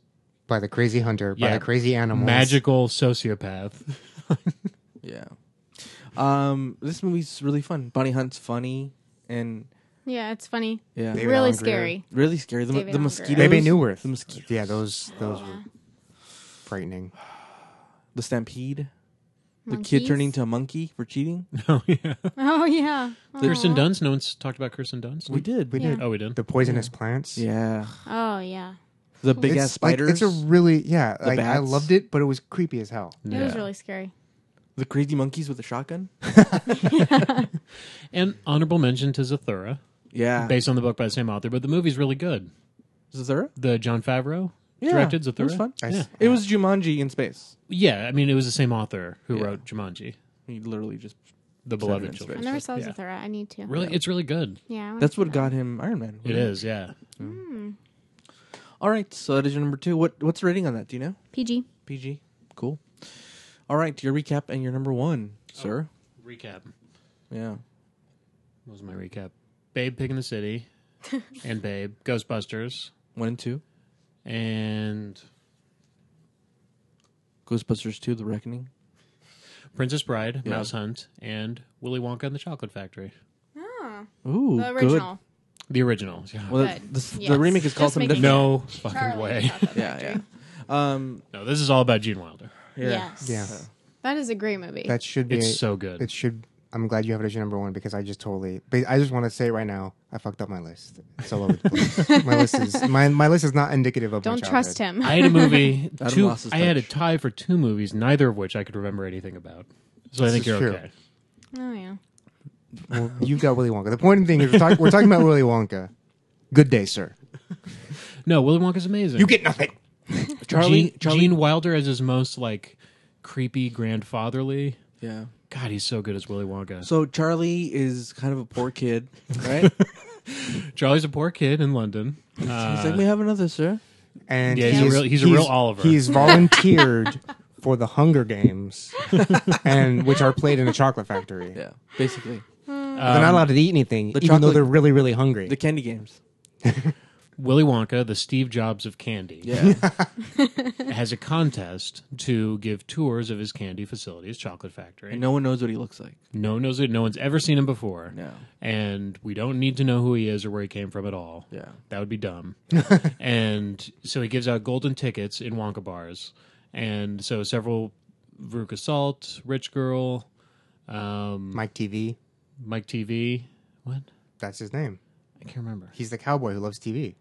by the crazy hunter, by Yeah. the crazy animals. Magical sociopath. Yeah. Um, this movie's really fun. Bunny Hunt's funny and Yeah, it's funny. yeah, David really Allen Greer. scary. really scary. The, David the Allen mosquitoes, Greer. Bebe Newirth. the mosquitoes, Yeah, those those Yeah. were frightening. the stampede, the Monkeys? kid turning into a monkey for cheating. Oh yeah. Oh yeah. Kirsten Aw. Dunst. No one's talked about Kirsten Dunst. We did. We Yeah. did Oh, we did. the poisonous plants. Yeah, Oh yeah. the big It's ass spiders. Like, it's a really yeah. The Like, I bats. loved it, but it was creepy as hell. It was really scary. the crazy monkeys with a shotgun. And honorable mention to Zathura, Yeah, based on the book by the same author, but the movie's really good. is there? The John Favreau Yeah, directed it Zathura. was fun. I Yeah. s- It was Jumanji in space. Yeah, I mean, it was the same author who Yeah. wrote Jumanji, He literally just. the Set it beloved in children. I never saw Yeah. Zathura. I need to. Really, it's really good. Yeah. I wanna That's see what that. got him Iron Man. It is, yeah. All right, so that is your number two. What what's the rating on that? Do you know? P G. P G. Cool. All right, your recap and your number one, sir. Recap. Yeah. What was my recap? Babe, Pig in the City, and Babe, Ghostbusters, One and two. and Ghostbusters two: The Reckoning. Princess Bride, Yeah. Mouse Hunt, and Willy Wonka and the Chocolate Factory. Oh, Ooh, the original. The original. Yeah. Good. Well, Good. this, Yes. the remake is called Just something making different. No fucking Charlie way. Chocolate Yeah, Factory. yeah. Um, No, this is all about Gene Wilder. yeah. Yes. Yeah. That is a great movie. That should be. It's so good. It should. I'm glad you have it as your number one because I just totally. But I just want to say right now, I fucked up my list. It's all over the place. my list is my my list is not indicative of. my Don't trust childhood. him. I had a movie. Adam two, lost his I had a touch. tie for two movies, neither of which I could remember anything about. So I This think is you're true. okay. Oh yeah. Well, you've got Willy Wonka. The important thing is we're, talk, we're talking about Willy Wonka. Good day, sir. No, Willy Wonka's amazing. You get nothing. Charlie, Gene, Charlie. Gene Wilder as his most like creepy grandfatherly. Yeah. God, he's so good as Willy Wonka. So Charlie is kind of a poor kid, right? Charlie's a poor kid in London. He's Uh, like, "We have another, sir." And Yeah, he's a real- he's a real Oliver. He's volunteered for the Hunger Games, and which are played in a chocolate factory. Yeah, basically um, They're not allowed to eat anything, the even though chocolate- they're really, really hungry. the candy games. Willy Wonka, the Steve Jobs of candy, Yeah, has a contest to give tours of his candy facility, his chocolate factory. and no one knows what he looks like. No one knows it. No one's ever seen him before. No. And we don't need to know who he is or where he came from at all. Yeah. That would be dumb. And so he gives out golden tickets in Wonka bars. And so several Veruca Salt, Rich Girl, um, Mike T V. Mike T V. What? That's his name. I can't remember. He's the cowboy who loves T V.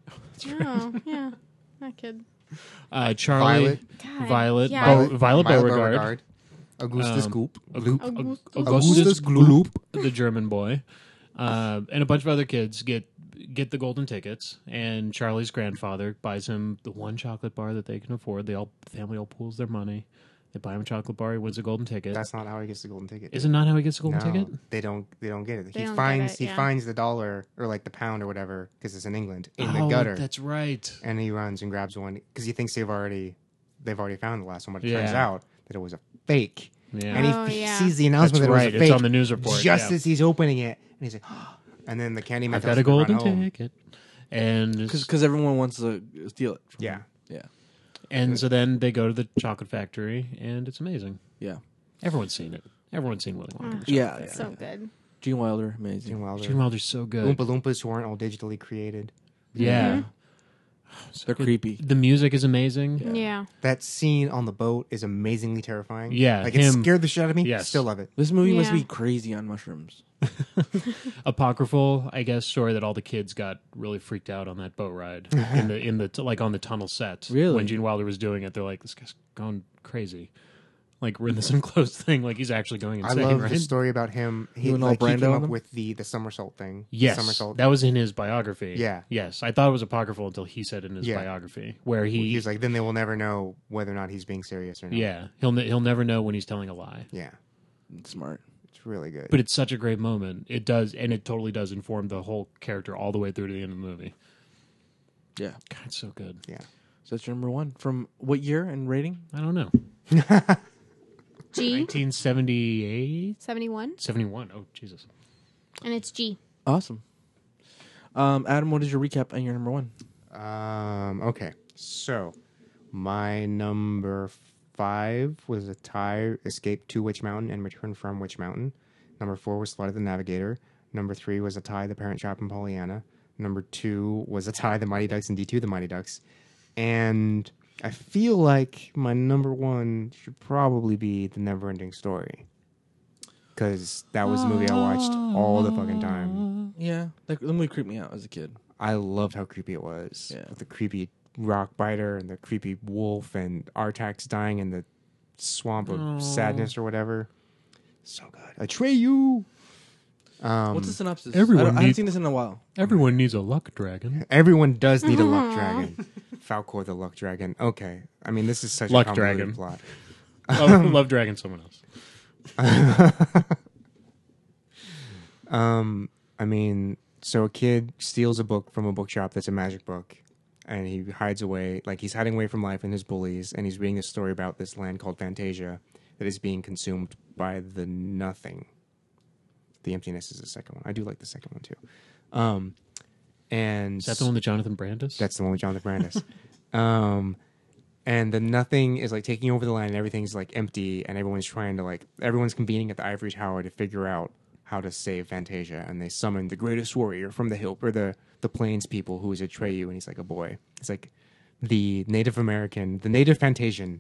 Oh yeah. That kid. Uh, Charlie, Violet. God. Violet, Yeah. Beau- Violet Beauregard, Augustus Um, Gloop. August- Gloop. August- Augustus Gloop. the German boy, uh, and a bunch of other kids get get the golden tickets. And Charlie's grandfather buys him the one chocolate bar that they can afford. They all the family all pools their money. They buy him a chocolate bar. He wins a golden ticket. That's not how he gets the golden ticket. Is it not how he gets the golden No, ticket? they don't. They don't get it. They he don't get finds. it, he yeah. finds the dollar or like the pound or whatever because it's in England in oh, the gutter, That's right. and he runs and grabs one because he thinks they've already they've already found the last one. But it turns Yeah. out that it was a fake, Yeah, and he Oh, f- yeah. sees the announcement that's that right. it was a fake It's on the news report. just yeah. as he's opening it, and he's like, and then the candy man I've tells got a him to run golden home. ticket. And because everyone wants to steal it. From Yeah. him. yeah, and so then they go to the chocolate factory, and it's amazing. yeah, Everyone's seen it. Everyone's seen Willy Wonka. yeah. It's yeah. so good. Gene Wilder, amazing. Gene Wilder. Gene Wilder's so good. Oompa Loompas who aren't all digitally created. Yeah. They're creepy. The music is amazing. Yeah. Yeah. That scene on the boat is amazingly terrifying. Yeah, like him- it scared the shit out of me. Yes. Still love it. This movie must Yeah. be crazy on mushrooms. Apocryphal, I guess, story that all the kids got really freaked out on that boat ride in the in the t- like on the tunnel set. Really? when Gene Wilder was doing it, they're like, "This guy's gone crazy." Like we're in this enclosed thing. Like he's actually going I insane. love right? the story about him. He, Doing all like, he Brando came on up them? with the the somersault thing. Yes, somersault. that was in his biography. Yeah. yes, I thought it was apocryphal until he said it in his Yeah. biography, where he, He was like, then they will never know whether or not he's being serious or not. yeah, he'll ne- he'll never know when he's telling a lie. yeah, It's smart. it's really good. But it's such a great moment. It does, and it totally does inform the whole character all the way through to the end of the movie. Yeah. God, it's so good. yeah, So that's your number one. From what year and rating? I don't know. G nineteen seventy-eight? seventy-one, seventy-one. Oh, Jesus. and it's G. Awesome. Um, Adam, what is your recap and your number one? Um, okay, so My number five was a tie, Escape to Witch Mountain and Return from Witch Mountain. Number four was Flight of the Navigator. Number three was a tie, The Parent Trap and Pollyanna. Number two was a tie, The Mighty Ducks, and D two, The Mighty Ducks. And I feel like my number one should probably be The Neverending Story. Because that was the movie I watched all the fucking time. Yeah, that, that movie creeped me out as a kid. I loved how creepy it was. Yeah. With the creepy rock biter and the creepy wolf and Artax dying in the swamp of Aw. sadness or whatever. So good. Atreyu! Um, What's the synopsis? everyone I, don't- I haven't need- seen this in a while. Everyone needs a luck dragon. Everyone does need a luck dragon. Falcor the luck dragon. Okay. I mean, this is such Luck a convoluted dragon. plot. love, love dragon, someone else. Um, I mean, so a kid steals a book from a bookshop that's a magic book, and he hides away, like he's hiding away from life and his bullies, and he's reading a story about this land called Fantasia that is being consumed by the nothing. The emptiness is the second one. I do like the second one too. Um, and Is that the one with Jonathan Brandis? That's the one with Jonathan Brandis. um, and the nothing is like taking over the land, and everything's like empty, and everyone's trying to like everyone's convening at the Ivory Tower to figure out how to save Fantasia. And they summon the greatest warrior from the hill or the the plains people, who is Atreyu, and he's like a boy. It's like the Native American, the Native Fantasian.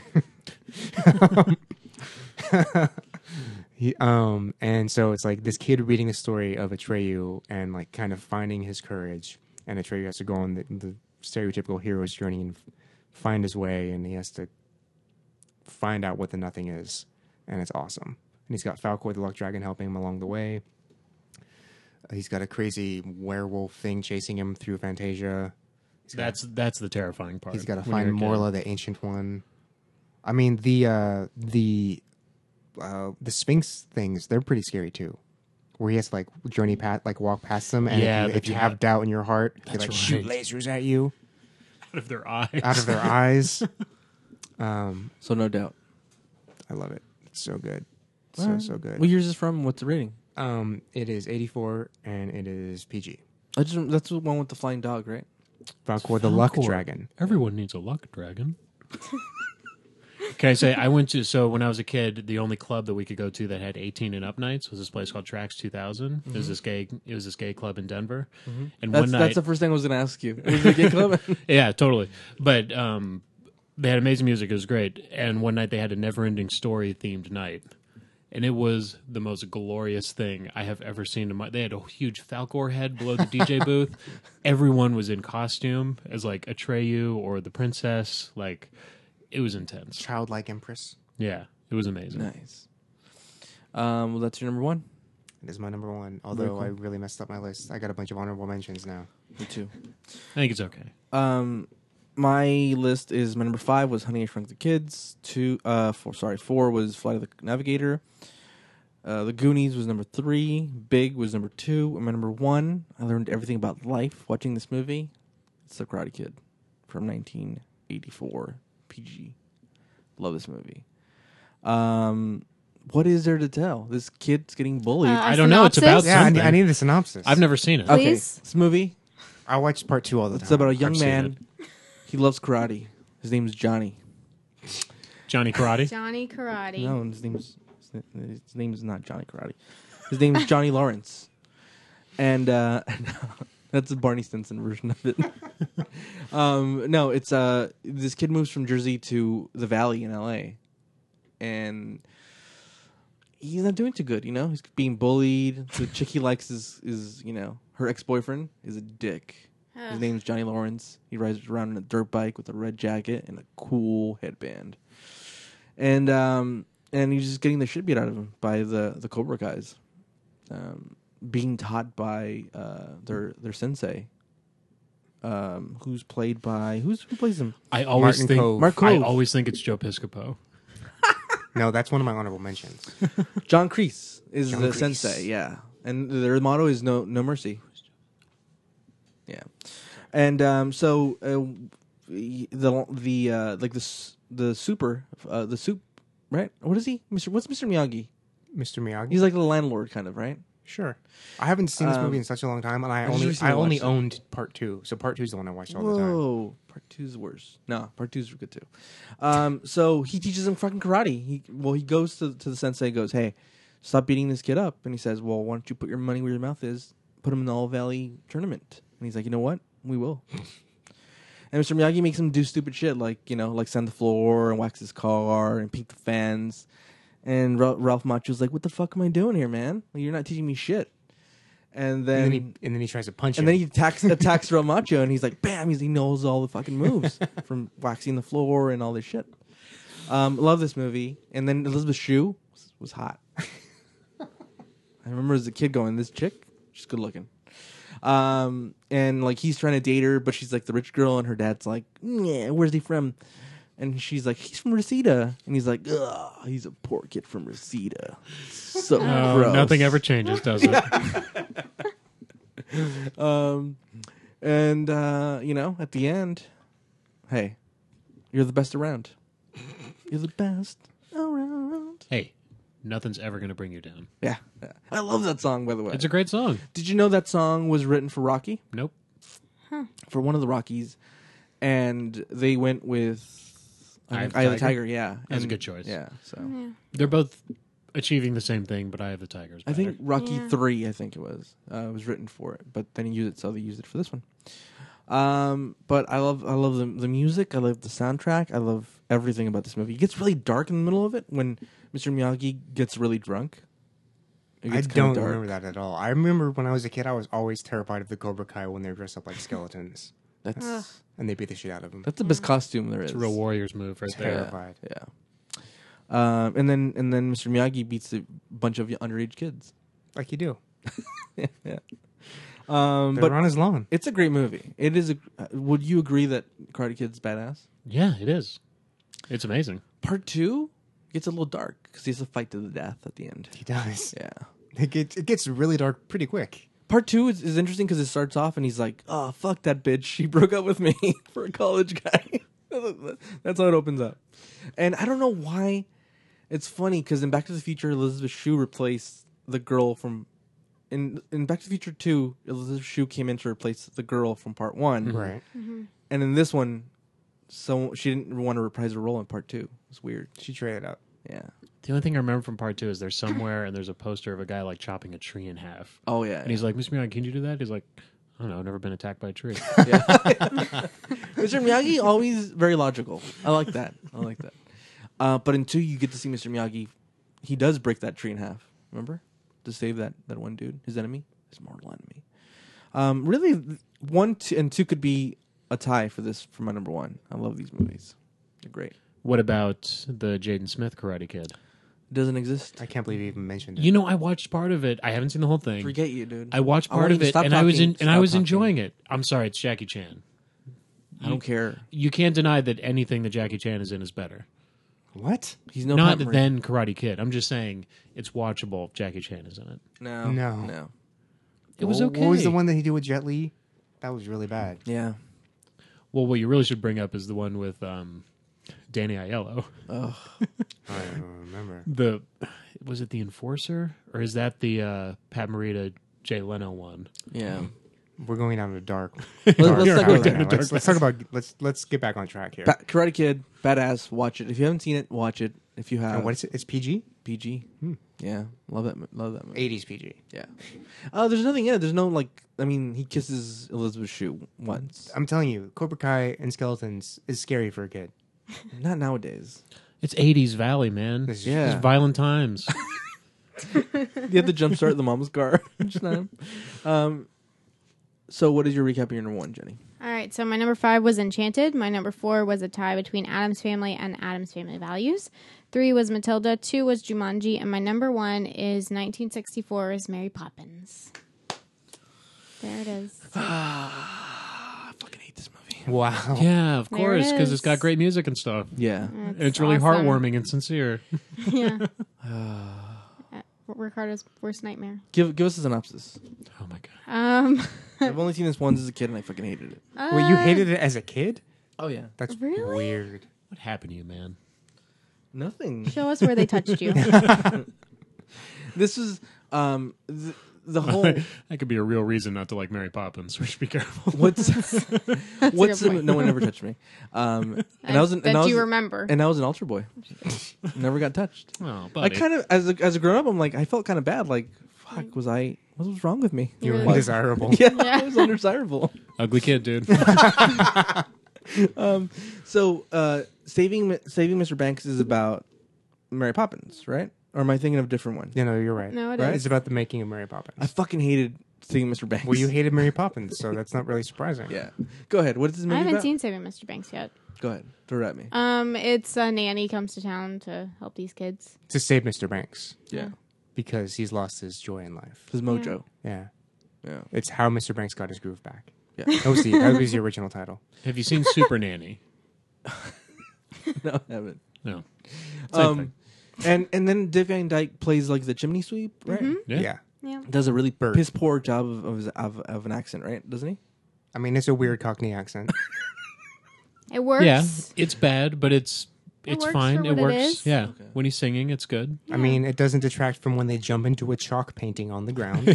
He, um, and so it's like this kid reading the story of Atreyu and like kind of finding his courage, and Atreyu has to go on the, the stereotypical hero's journey and f- find his way, and he has to find out what the nothing is, and it's awesome. And he's got Falcor the luck dragon helping him along the way. Uh, he's got a crazy werewolf thing chasing him through Fantasia. He's got, That's that's the terrifying part. he's got to when find you're a kid. Morla, the ancient one. I mean, the uh, the uh, the Sphinx things, they're pretty scary too. Where he has to like journey past, like walk past them, and Yeah, if you, the if you dra- have doubt in your heart, they That's like shoot right. lasers at you Out of their eyes. out of their eyes. Um, So no doubt. I love it. It's so good, so Alright. so good. What year is this from? What's the rating? Um, it is eighty-four and it is P G. I just, that's the one with the flying dog, right? Falcor the luck Falcor. dragon. Everyone needs a luck dragon. Can I say I went to so when I was a kid, the only club that we could go to that had eighteen and up nights was this place called Tracks two thousand. It was this gay it was this gay club in Denver. And That's one night that's the first thing I was going to ask you. Was it a gay club? yeah, totally. But um, they had amazing music. It was great. And one night they had a Neverending Story themed night, and it was the most glorious thing I have ever seen. In my, they had a huge Falcor head below the D J booth. Everyone was in costume as like Atreyu or the princess. Like it was intense. Childlike empress. Yeah, it was amazing. Nice. Um, well, that's your number one. It is my number one. Although cool. I really messed up my list. I got a bunch of honorable mentions now. Me too. I think it's okay. Um, my list is my number five was Honey I Shrunk the Kids. Two, uh, four. Sorry, four was Flight of the Navigator. Uh, the Goonies was number three. Big was number two. And my number one, I learned everything about life watching this movie. It's The Karate Kid from nineteen eighty-four. P G. Love this movie. Um, what is there to tell? This kid's getting bullied. Uh, I don't know. It's about synopsis? Yeah, I something. need, I need the synopsis. I've never seen it. Okay. okay, Please? this movie. I watched part two all the It's time. about a young I've seen man. He loves karate. His name is Johnny. Johnny Karate. Johnny Karate. No, his name's his name is not Johnny Karate. His name is Johnny Lawrence, and uh, that's the Barney Stinson version of it. um, no, it's uh, this kid moves from Jersey to the Valley in L A, and he's not doing too good. You know, he's being bullied. The chick he likes is is you know her ex boyfriend is a dick. His Ugh. name's Johnny Lawrence. He rides around in a dirt bike with a red jacket and a cool headband. And um, and he's just getting the shit beat out of him by the, the Cobra guys. Um, being taught by uh, their their sensei. Um, who's played by who's who plays him? I always Martin think Cove. Mark I Cove. always think it's Joe Piscopo. No, that's one of my honorable mentions. John Kreese is John the Kreese. sensei, yeah. And their motto is no no mercy. Yeah. And um, so uh, the the uh, like the s- the super uh, the soup, right? What is he? Mister What's Mister Miyagi? Mister Miyagi? He's like the landlord kind of, right? Sure. I haven't seen this Um, movie in such a long time, and I I just only recently I only watched it. owned part two. So part two is the one I watched all the time. Whoa, part two's worse. No, part two's good too. Um, so he teaches him fucking karate. He well, he goes to to the sensei, and goes, "Hey, stop beating this kid up." And he says, "Well, why don't you put your money where your mouth is? Put him in the All Valley tournament." And he's like, "You know what? We will." And Mister Miyagi makes him do stupid shit like you know, like sand the floor and wax his car and paint the fans. And Ra- Ralph Macchio's like, "What the fuck am I doing here, man? Like, you're not teaching me shit." And then, And then he and then he tries to punch and him. then he attacks attacks Real Macho, and he's like, "Bam!" He's, he knows all the fucking moves from waxing the floor and all this shit. Um, love this movie. And then Elizabeth Shue was, was hot. I remember as a kid going, "This chick, she's good looking." Um, and like he's trying to date her, but she's like the rich girl, and her dad's like, "Yeah, where's he from?" And she's like, "He's from Reseda," and he's like, "Ugh, he's a poor kid from Reseda." So Oh, gross. nothing ever changes, does it? Um, and uh, you know, at the end, hey, you're the best around. You're the best around. Hey, nothing's ever going to bring you down. Yeah, yeah. I love that song. By the way, It's a great song. did you know that song was written for Rocky, Nope. for one of the Rockies, and they went with I Eye think of the Eye of the Tiger? Tiger. Yeah, That's a And- good choice. Yeah, so Yeah. They're both achieving the same thing, but I have the Tigers. I think Rocky Yeah. three, I think it was, uh, was written for it, but then he used it, so they used it for this one. Um, but I love, I love the the music. I love the soundtrack. I love everything about this movie. It gets really dark in the middle of it when Mister Miyagi gets really drunk. It I gets kinda don't dark. remember that at all. I remember when I was a kid, I was always terrified of the Cobra Kai when they're dressed up like skeletons That's Ugh. and they beat the shit out of them. that's the best costume there is. it's a real Warriors move right there. Terrified. Yeah. Um, and then and then Mister Miyagi beats a bunch of underage kids. Like you do. yeah. Um, They're but on his lawn. it's a great movie. It is. A, uh, would you agree that Karate Kid's badass? Yeah, it is. It's amazing. Part two gets a little dark because he has to fight to the death at the end. He does. Yeah. It gets, it gets really dark pretty quick. Part two is, is interesting because it starts off and he's like, "Oh fuck that bitch! She broke up with me for a college guy." That's how it opens up. And I don't know why. It's funny because in Back to the Future, Elizabeth Shue replaced the girl from. In in Back to the Future two, Elizabeth Shue came in to replace the girl from Part one, Right. and in this one, so she didn't want to reprise her role in Part two. It's weird. She traded up. Yeah. The only thing I remember from part two is there's somewhere and there's a poster of a guy like chopping a tree in half. Oh yeah. And he's like, Mister Miyagi, can you do that? He's like, I don't know, I've never been attacked by a tree. Mister Miyagi always very logical. I like that. I like that. Uh, but in two, you get to see Mister Miyagi. He does break that tree in half. Remember, to save that that one dude, his enemy, his mortal enemy. Um, really, one two, and two could be a tie for this for my number one. I love these movies. They're great. What about the Jaden Smith Karate Kid? It doesn't exist. I can't believe you even mentioned it. You know, I watched part of it. I haven't seen the whole thing. Forget you, dude. I watched I part want of you to it, stop and I was talking. in, and I Stop was talking. enjoying it. I'm sorry, it's Jackie Chan. I don't care. You can't deny that anything that Jackie Chan is in is better. What? He's no Not Pat Morita. then Karate Kid. I'm just saying it's watchable if Jackie Chan is in it. No, No. no. It was What- okay. What was the one that he did with Jet Li? That was really bad. Yeah. Well, what you really should bring up is the one with um, Danny Aiello. Ugh. I don't remember. The was it the Enforcer or is that the uh, Pat Morita Jay Leno one? Yeah. We're going down to dark. Let's dark not path go right down now. the dark Let's, let's talk about let's let's get back on track here. Ba- Karate Kid, badass. Watch it. If you haven't seen it, watch it. If you have, And what is it? It's P G. P G. Yeah, love that. mo- Love that movie. eighties P G. Yeah. Uh, there's nothing in it. There's no like. I mean, he kisses Elizabeth Shue once. I'm telling you, Cobra Kai and skeletons is scary for a kid. Not nowadays. It's eighties Valley, man. This is- Yeah. It's violent times. You have to jumpstart the mom's car each time. Um. So, what is your recap of your number one, Jenny? All right, so my number five was Enchanted. My number four was a tie between Adam's Family and Adam's Family Values. Three was Matilda. Two was Jumanji. And my number one is nineteen sixty-four's Mary Poppins. There it is. I fucking hate this movie. Wow. Yeah, of There course, it because it's is. got great music and stuff. Yeah. And it's really awesome. heartwarming and sincere. Yeah. Uh, Ricardo's worst nightmare. Give Give us a synopsis. Oh my god. Um, I've only seen this once as a kid, and I fucking hated it. Wait, you hated it as a kid? Oh yeah. That's Really? weird. What happened to you, man? Nothing. show us where they touched you. This is um th- the whole That could be a real reason not to like Mary Poppins. We should be careful. what's what's good point. no one ever touched me. Um, and I was an, that and I was, you remember. and I was an altar boy. Never got touched. Oh, I buddy. kind of as a, as a grown up, I'm like I felt kind of bad. Like fuck, was I? What was wrong with me? You You were really- undesirable. Yeah, Yeah. I was undesirable. Ugly kid, dude. Um, so uh, saving saving Mister Banks is about Mary Poppins, right? Or am I thinking of a different one? Yeah, no, you're right. No, it Right? is. It's about the making of Mary Poppins. I fucking hated seeing Mister Banks. Well, you hated Mary Poppins, so that's not really surprising. Yeah. Go ahead. What is this movie I haven't about? seen Saving Mister Banks yet. Go ahead. Throw it at me. Um, it's a nanny comes to town to help these kids. To save Mister Banks Yeah. because he's lost his joy in life. His mojo. Yeah, Yeah. it's how Mister Banks got his groove back. Yeah. That was the that was the original title. Have you seen Super Nanny? No, I haven't. No. Same Um, thing. and and then Dick Van Dyke plays like the chimney sweep, right? Mhm. Yeah. Yeah. Yeah. Does a really Bird. piss poor job of of, his- of of an accent, right? Doesn't he? I mean, it's a weird Cockney accent. It works. Yeah. It's bad, but it's It it's works fine. for It what it works. is. Yeah. Okay. When he's singing, it's good. I mean, it doesn't detract from when they jump into a chalk painting on the ground,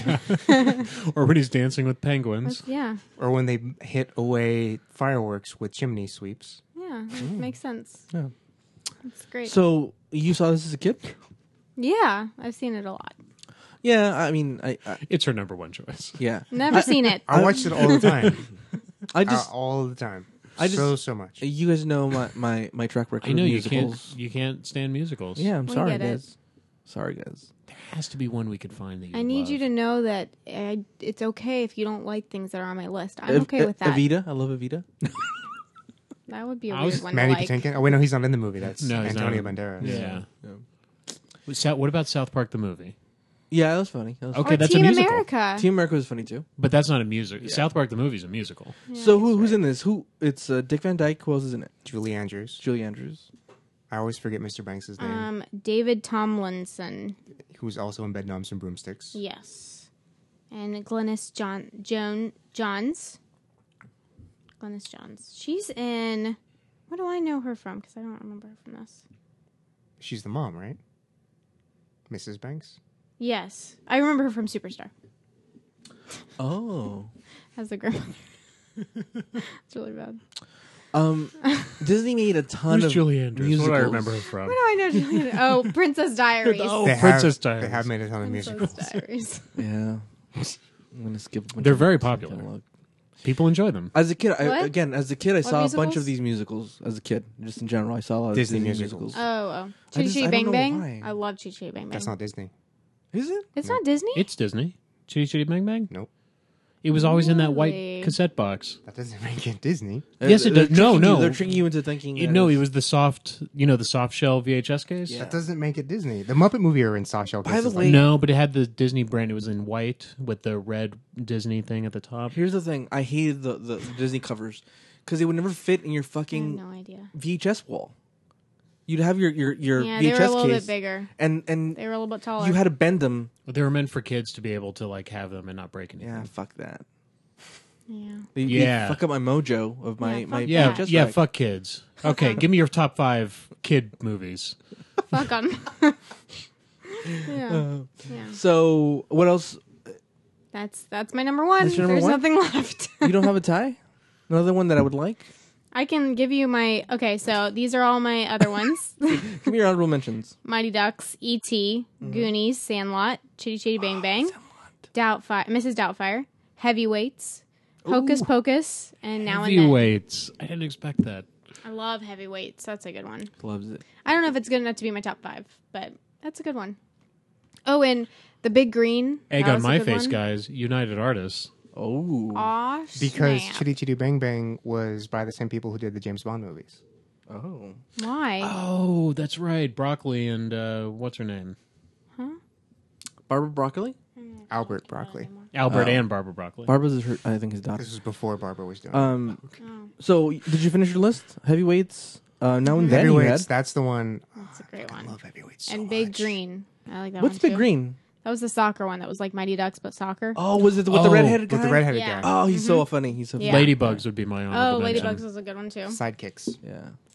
Or when he's dancing with penguins. That's- yeah. or when they hit away fireworks with chimney sweeps. Yeah. It makes sense. Yeah. It's great. So you saw this as a kid? yeah, I've seen it a lot. Yeah. I mean, I, I It's her number one choice. yeah. Never seen it. I watched it all the time. I Uh, just all the time. I just- so so much. you guys know my my my track record. I know of you musicals. can't you can't stand musicals. Yeah, I'm We sorry, get it. guys. Sorry, guys. There has to be one we could find that you I need love. you to know that I, it's okay if you don't like things that are on my list. I'm Ev- okay with that. Evita, I love Evita. That would be a I was- weird one Manny to like. Patinkin. Oh wait, no, he's not in the movie. That's No, he's not Antonio in- Banderas. Yeah. Yeah. What Sou- What about South Park the movie? Yeah, that was funny. That was Okay, Or that's a Team musical. America. Team America was funny too. But that's not a music. Yeah. South Park the movie's a musical. Yeah, so I who guess who's right. in this? Who? It's uh, Dick Van Dyke. Who else is in it? Julie Andrews. Julie Andrews. I always forget Mister Banks' name. Um, David Tomlinson. who's also in Bedknobs and Broomsticks. Yes. And Glennis John Joan Johns. Glennis Johns. She's in. What do I know her from? Because I don't remember her from this. She's the mom, right? Missus Banks. Yes, I remember her from Superstar Oh. as the grandmother. It's really bad. Um, Disney made a ton Who's of Julie Andrews? musicals. What do I remember her from? What do I know? Julian? Oh, Princess Diaries. Oh, They Princess have, Diaries. They have made a ton of Princess musicals. Diaries. Yeah. I'm gonna skip. a bunch They're of very the popular. catalog. People enjoy them. As a kid, I, What? again, as a kid, I What saw a bunch musicals? of these musicals. As a kid, just in general, I saw a lot of Disney Disney, musicals. musicals. Oh, oh. I Chitty just- Chitty I Bang don't know Bang. why. I love Chitty Chitty Bang Bang. That's not Disney. Is it? It's No. not Disney? It's Disney. Chitty Chitty Bang Bang? Nope. It was always in that Really? white cassette box. That doesn't make it Disney. Yes, it They're does. No, tricking no. You, they're tricking you into thinking. You that know, it's- it was the soft, you know, the soft shell V H S case. Yeah. That doesn't make it Disney. The Muppet movie are in soft shell By the cases. way- No, but it had the Disney brand. It was in white with the red Disney thing at the top. Here's the thing: I hated the, the Disney covers because they would never fit in your I have fucking no idea. V H S wall. You'd have your your, your Yeah, V H they S were a little case, bit bigger. and and They were a little bit taller. you had to bend them. But they were meant for kids to be able to like have them and not break anything. Yeah, fuck that. yeah. They, they Yeah. fuck up my mojo of my Yeah, my fuck Yeah, that. V H S yeah. rack. Fuck kids. Okay, give me your top five kid movies. Fuck them. yeah. Uh, Yeah. so what else? That's that's my number one. That's your number There's one? nothing left. You don't have a tie? Another one that I would like. I can give you my okay. So these are all my other ones: Give me your honorable mentions. Mighty Ducks, E T, Mm-hmm. Goonies, Sandlot, Chitty Chitty Oh, Bang Bang, Doubtfire, Missus Doubtfire, Heavyweights, Hocus Ooh. Pocus, and Now and Then. Heavyweights. I didn't expect that. I love Heavyweights. That's a good one. Loves it. I don't know if it's good enough to be my top five, but that's a good one. Oh, and The Big Green. Egg that on was a my good face, one. guys. United Artists. Oh. Aw, Because snap. Chitty Chitty Bang Bang was by the same people who did the James Bond movies. Oh. Why? Oh, that's right. Broccoli and uh, what's her name? Barbara Broccoli. Albert Broccoli. Albert Oh. and Barbara Broccoli. Barbara's her, I think his daughter. This was before Barbara was doing Um. Oh, So did you finish your list? Heavyweights. Uh, now and then you had. Heavyweights, that's the one. that's a great I one. love Heavyweights so And Big much. Green. I like that What's one Big too. Green? That was the soccer one that was like Mighty Ducks but soccer. Oh, was it with the Oh, redheaded guy? With the redheaded Yeah. guy. Oh, he's so funny. He's so Yeah. funny. Ladybugs would be my Oh, honorable Ladybugs mention. was a good one too. Sidekicks. Yeah.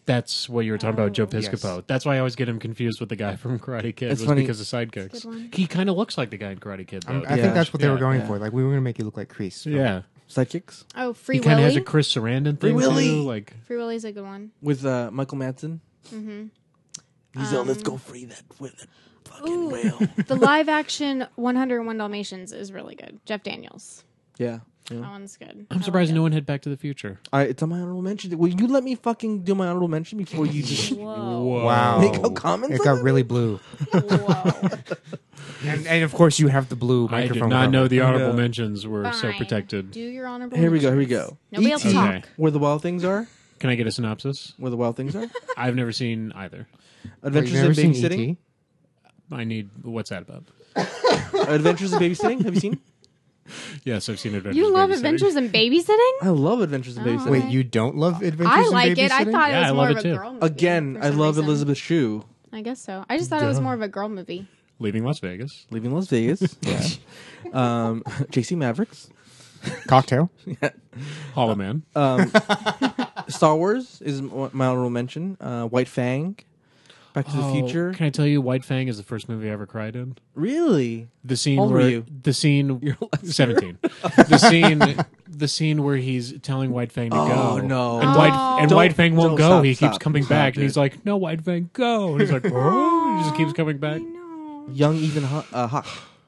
That's what you were talking about, Joe Oh. Piscopo. Yes. That's why I always get him confused with the guy from Karate Kid. It's was funny. because of Good sidekicks. one. He kind of looks like the guy in Karate Kid, though. Um, I Yeah. think that's what they were Yeah, going yeah. for. Like we were going to make you look like Kreese. from- yeah, Sidekicks Oh, Free he kind of has a Willy. Chris Sarandon Free thing Willy! too. Like, Free Willy's a good one. with uh, Michael Madsen. Mm-hmm. He's all, let's go free that with that fucking Ooh. whale. The live action one oh one Dalmatians is really good. Jeff Daniels. yeah. yeah. That one's good. I'm surprised no one had Back to the Future. All right, it's on my honorable mention. Will you let me fucking do my honorable mention before you just Whoa. Wow. make up comments? It on got it? really blue. Whoa. And, and of course, you have the blue I did microphone. not cover. know the honorable No. mentions were so Fine. protected. Do your honorable Here we go. Here we mentions. go. Nobody else E T. talk. Okay. Where the wild things are. Can I get a synopsis? Where the wild things are. I've never seen either. Wait, Adventures you've in never seen babysitting. E T? I need. What's that about? Adventures in babysitting. Have you seen? Yes, I've seen Adventures. You in love Babysitting. Adventures in Babysitting? I love Adventures in Oh, babysitting. Wait, Okay. you don't love Adventures I in like it. I Babysitting? thought Yeah, it I was love more it of too. a girl movie. Again, for I some love reason. Elizabeth Shue. I guess so. I just thought it was more of a girl movie. Leaving Las Vegas. Leaving Las Vegas. yeah. Um, Chasing Mavericks. Cocktail. Hollow Man. Um, Star Wars is m- my honorable mention. Uh, White Fang. Back to the Oh, Future. Can I tell you, White Fang is the first movie I ever cried in. Really? The scene How old where were you? the scene You're less seventeen. the scene the scene where he's telling White Fang to Oh, go. no. And Oh. White and Don't- White Fang won't don't go. stop, he keeps stop, coming stop, back, dude. and he's like, "No, White Fang, go!" And he's like, "Oh," he just keeps coming back. I know. Young Ethan Ho- uh, Hawke.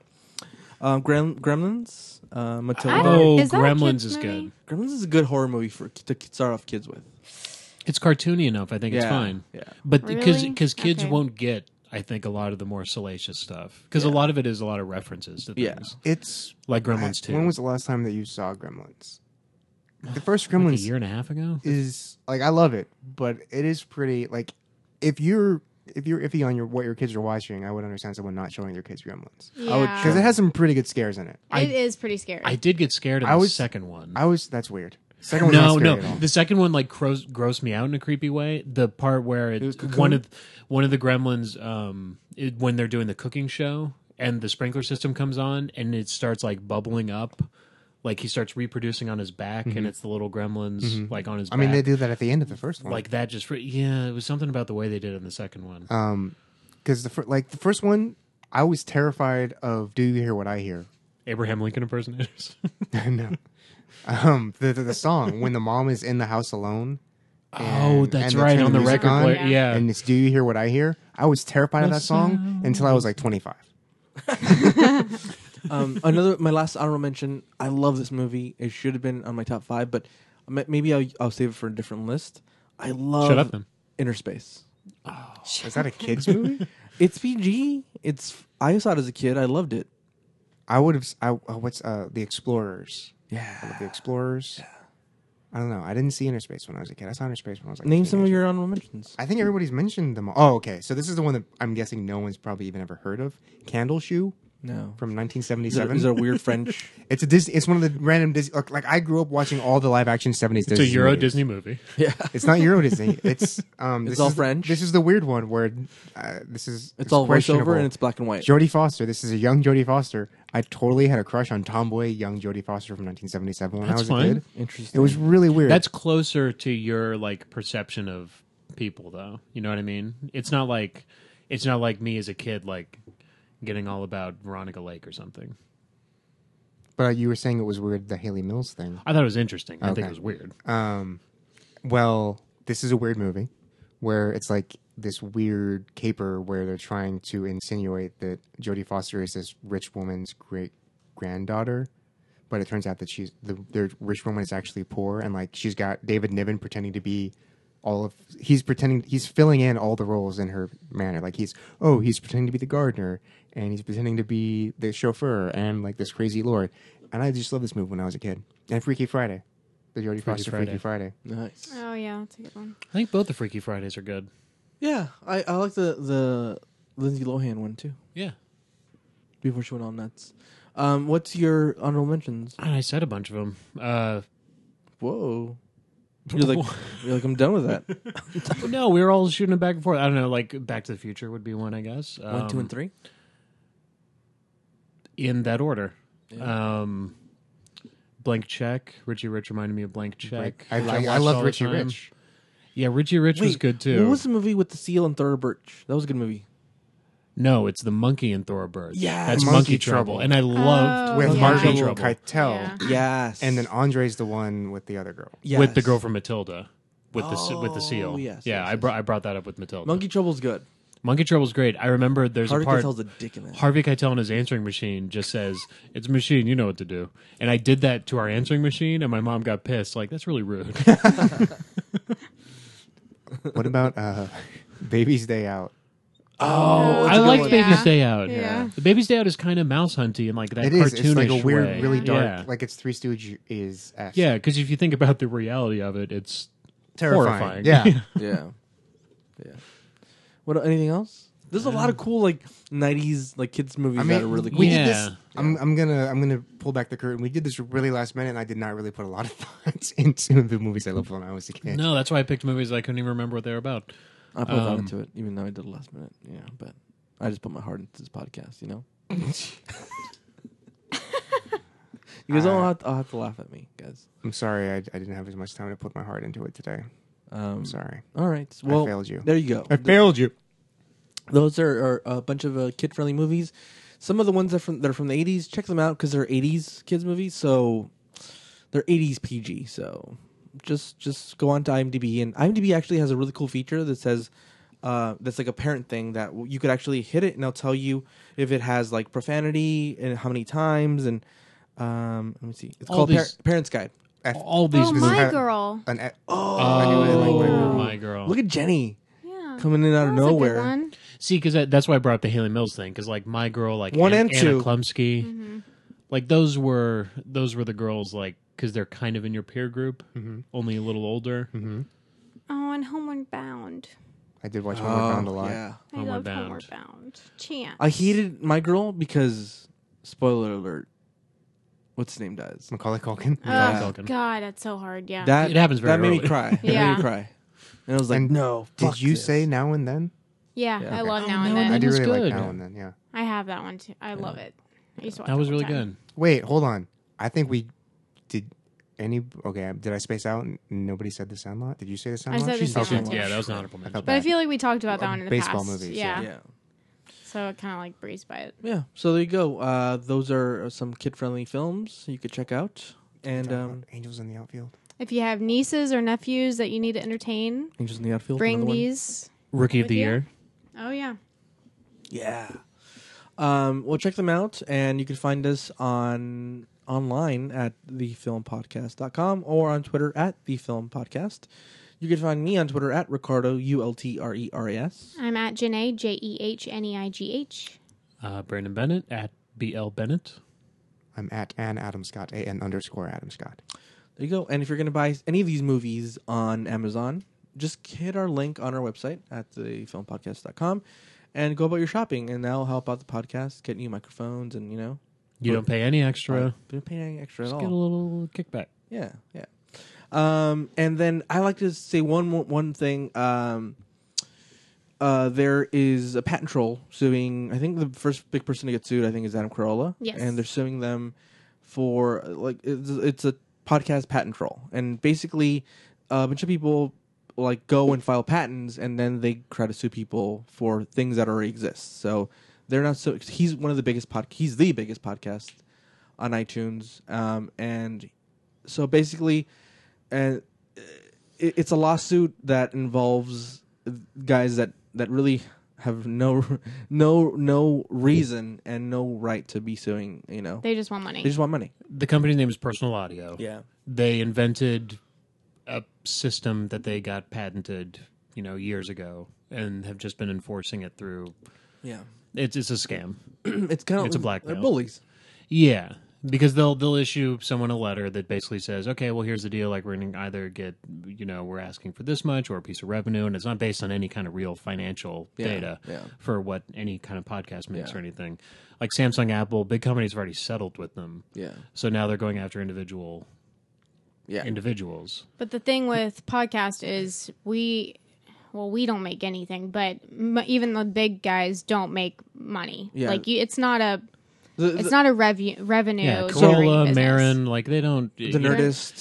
Um, Grem- Gremlins. Uh, I Matilda. don't- Oh, is that a Gremlins kid's is movie? good. Gremlins is a good horror movie for to start off kids with. It's cartoony enough. I think it's Yeah, fine. yeah. But because Really? because kids Okay. won't get, I think, a lot of the more salacious stuff because a Yeah. lot of it is a lot of references to Yeah. things It's like Gremlins two. When was the last time that you saw Gremlins? The first Like a Gremlins year and a half ago. is like I love it, but it is pretty like if you're if you're iffy on your what your kids are watching, I would understand someone not showing their kids Gremlins I would Yeah. because it has some pretty good scares in it. I- It is pretty scary. I did get scared in I the was- second one. I was that's weird. Second one's not no, scary no. at all. The second one like gross, grossed me out in a creepy way. The part where It was it, Cocoon? one of one of the gremlins, um, it, when they're doing the cooking show and the sprinkler system comes on and it starts like bubbling up, like he starts reproducing on his back, and it's the little gremlins like on his. I mean, back. they do that at the end of the first one. like that. Just fr- yeah, it was something about the way they did it in the second one. um, because the fir- like the first one, I was terrified of. Do you hear what I hear? Abraham Lincoln impersonators. No. Um, the, the the song when the mom is in the house alone. oh, and- that's and they right turn on the music record on, player. Yeah. Yeah, And it's Do You Hear What I Hear? I was terrified of The that song sound until I was like twenty-five. Um, another, my last honorable mention. I love this movie. It should have been on my top five, but m- maybe I'll, I'll save it for a different list. I love shut up then. Inner Space. Is that a kids movie? It's P G. It's I saw it as a kid. I loved it. I would have. I, uh, what's uh, The Explorers? I love Yeah. The Explorers. I don't know. I didn't see Inner Space when I was a kid. I saw Inner Space when I was like. a Name some of teenager. your honorable mentions. I think everybody's mentioned them all. Oh, okay. So this is the one that I'm guessing no one's probably even ever heard of. Candle Shoe No. from nineteen Is it, seventy-seven. is it a weird French? It's a Disney. It's one of the random Disney. Like, like I grew up watching all the live action seventies. It's a Disney Euro movies. Disney movie. Yeah. It's not Euro Disney. It's um. It's this all is the- French? This is the weird one where uh, this is It's all questionable. voiceover and it's black and white. Jodie Foster. This is a young Jodie Foster. I totally had a crush on tomboy young Jodie Foster from nineteen seventy-seven when That's I was fine. a kid. Interesting. It was really weird. That's closer to your like perception of people, though. You know what I mean? It's not like it's not like me as a kid, like getting all about Veronica Lake or something. but you were saying it was weird, the Haley Mills thing. I thought it was interesting. I think Okay. it was weird. Um, well, this is a weird movie where it's like this weird caper where they're trying to insinuate that Jodie Foster is this rich woman's great granddaughter, but it turns out that she's the, the rich woman is actually poor, and like she's got David Niven pretending to be all of he's pretending he's filling in all the roles in her manner. Like he's oh he's pretending to be the gardener, and he's pretending to be the chauffeur, and like this crazy lord. And I just love this movie when I was a kid. And Freaky Friday, the Jodie Freaky Foster Friday. Freaky Friday. nice. Oh yeah, that's a good one. I think both the Freaky Fridays are good. Yeah, I, I like the the Lindsay Lohan one too. Yeah, Before she went all nuts. Um, what's your honorable mentions? I said a bunch of them. Uh, Whoa, you're like you're like I'm done with that. no, we were all shooting it back and forth. I don't know, like Back to the Future would be one, I guess. One, two, Um, and three. in that order. Yeah. Um, Blank Check. Richie Rich reminded me of Blank Check. I, which I, I watched all love the Richie time. Rich. Yeah, Richie Rich was Wait, good too. What was the movie with the seal and Thora Birch? That was a good movie. No, it's the Monkey and Thora Birch. Yeah, that's Monkey Monkey, Trouble. Trouble. and I loved Oh, with yeah. Harvey Monkey Trouble Keitel, Yeah. Yes. and then Andre's the one with the other girl. Yes. with the girl from Matilda, with the se- with the Oh, seal. yes, yeah, yes, I yes. brought I brought that up with Matilda. Monkey Trouble's good. Monkey Trouble's great. I remember there's Harvey a part. Keitel's a dick in it. Harvey Keitel on his answering machine just says, "It's a machine, you know what to do." And I did that to our answering machine, and my mom got pissed. Like, that's really rude. What about uh, Baby's Day Out? Oh, I a good liked one. Yeah. Baby's Day Out. Yeah. The Baby's Day Out is kind of mouse hunty and like that It cartoonish is. It's like a weird, way. really dark. Yeah, Like it's Three Stooges is yeah. Because if you think about the reality of it, it's terrifying. horrifying. Yeah. Yeah. Yeah. What? Anything else? There's a lot of cool like nineties like kids movies I that are mean, really cool. we Yeah. did this. I'm, I'm gonna I'm gonna pull back the curtain. We did this really last minute, and I did not really put a lot of thought into the movies I loved when I was a kid. No, that's why I picked movies I couldn't even remember what they were about. I put thought Um, into it, even though I did it last minute. Yeah, but I just put my heart into this podcast. You know. You guys all Uh, have to, I'll have to laugh at me, guys. I'm sorry, I, I didn't have as much time to put my heart into it today. Um, I'm sorry. All right. Well, I failed you. There you go. I failed you. Those are, are a bunch of uh, kid-friendly movies. Some of the ones that are from that are from the eighties, check them out because they're eighties kids movies. So they're eighties P G. So just just go on to IMDb, and IMDb actually has a really cool feature that says uh, that's like a parent thing that you could actually hit it, and it'll tell you if it has like profanity and how many times. And um, let me see, it's All called Par- these- Parents Guide. F- All these Oh, Does it my have- girl. an, e- Oh, I knew it, like, Oh, whatever. my girl. look at Jenny Yeah. coming in out of That was a good nowhere. one. See, because that, that's why I brought up the Haley Mills thing. Because like my girl, like One An- and Anna two. Klumsky, Mm-hmm. like those were those were the girls like because they're kind of in your peer group, Mm-hmm. only a little older. Oh, and Homeward Bound. I did watch Homeward Bound a lot. Oh, yeah. I Homeward love Bound. Homeward Bound. Chance. I hated my girl because, spoiler alert, what's his name dies. Macaulay Culkin. Oh, Yeah. Culkin. God, that's so hard. Yeah. That It happens very That made me early. cry. It made Yeah. me cry. And I was like, And no. Did fuck you this. say Now and Then? yeah, Yeah. I love Oh, Now and Now and Then. I do was really good. like Now and Then. Yeah. I have that one too. I love it. I used to watch That it was all the really time. good. Wait, hold on. I think we did any. Okay, did I space out? and Nobody said The Sandlot. Did you say The Sandlot? said The She's Sandlot okay. too. Yeah, that was an honorable I mention. felt But I bad. feel like we talked about that Uh, one in the baseball past. movies, Yeah. Yeah. So it kind of like breezed by it. Yeah. So there you go. Uh, those are some kid-friendly films you could check out. And Talk um, about Angels in the Outfield. If you have nieces or nephews that you need to entertain, Angels in the Outfield. bring another one. these. Rookie of With the you? year. Oh yeah. Yeah. Um, well, check them out, and you can find us on online at the film podcast dot com or on Twitter at the film podcast. You can find me on Twitter at Ricardo U L T R E R A S. I'm at Janae, J E H N E I G H. Uh, Brandon Bennett at B L Bennett. I'm at Ann Adam Scott. A N underscore Adam Scott. There you go. And if you're going to buy any of these movies on Amazon, just hit our link on our website at the film podcast dot com and go about your shopping, and that'll help out the podcast, get new microphones, and you know, You don't pay any extra. don't pay any extra at Just all. get a little kickback. Yeah, yeah. Um, and then I like to say one more, one thing. Um, uh, there is a patent troll suing. I think the first big person to get sued, I think, is Adam Carolla. Yes. and they're suing them for like it's, it's a podcast patent troll, and basically a bunch of people like go and file patents, and then they try to sue people for things that already exist. So they're not so. He's one of the biggest pod. He's the biggest podcast on iTunes, um, and so basically, and it, it's a lawsuit that involves guys that, that really have no no no reason and no right to be suing. You know, They just want money. they just want money. The company's name is Personal Audio. Yeah, They invented a system that they got patented, you know, years ago, and have just been enforcing it through. yeah. It's it's a scam. It's kind of It's a they're blackmail. bullies. Yeah, because they'll they'll issue someone a letter that basically says, okay, well, here's the deal. Like, we're going to either get, you know, we're asking for this much or a piece of revenue, and it's not based on any kind of real financial Yeah, data yeah. for what any kind of podcast makes Yeah. or anything. Like Samsung, Apple, big companies have already settled with them, Yeah, so now they're going after individual yeah. individuals. But the thing with podcast is we, well, we don't make anything, but m- even the big guys don't make money. Yeah. Like you, it's not a, The, it's the, not a revu- revenue. Yeah, generating Corolla, business. Marin, like they don't. the you know, Nerdist.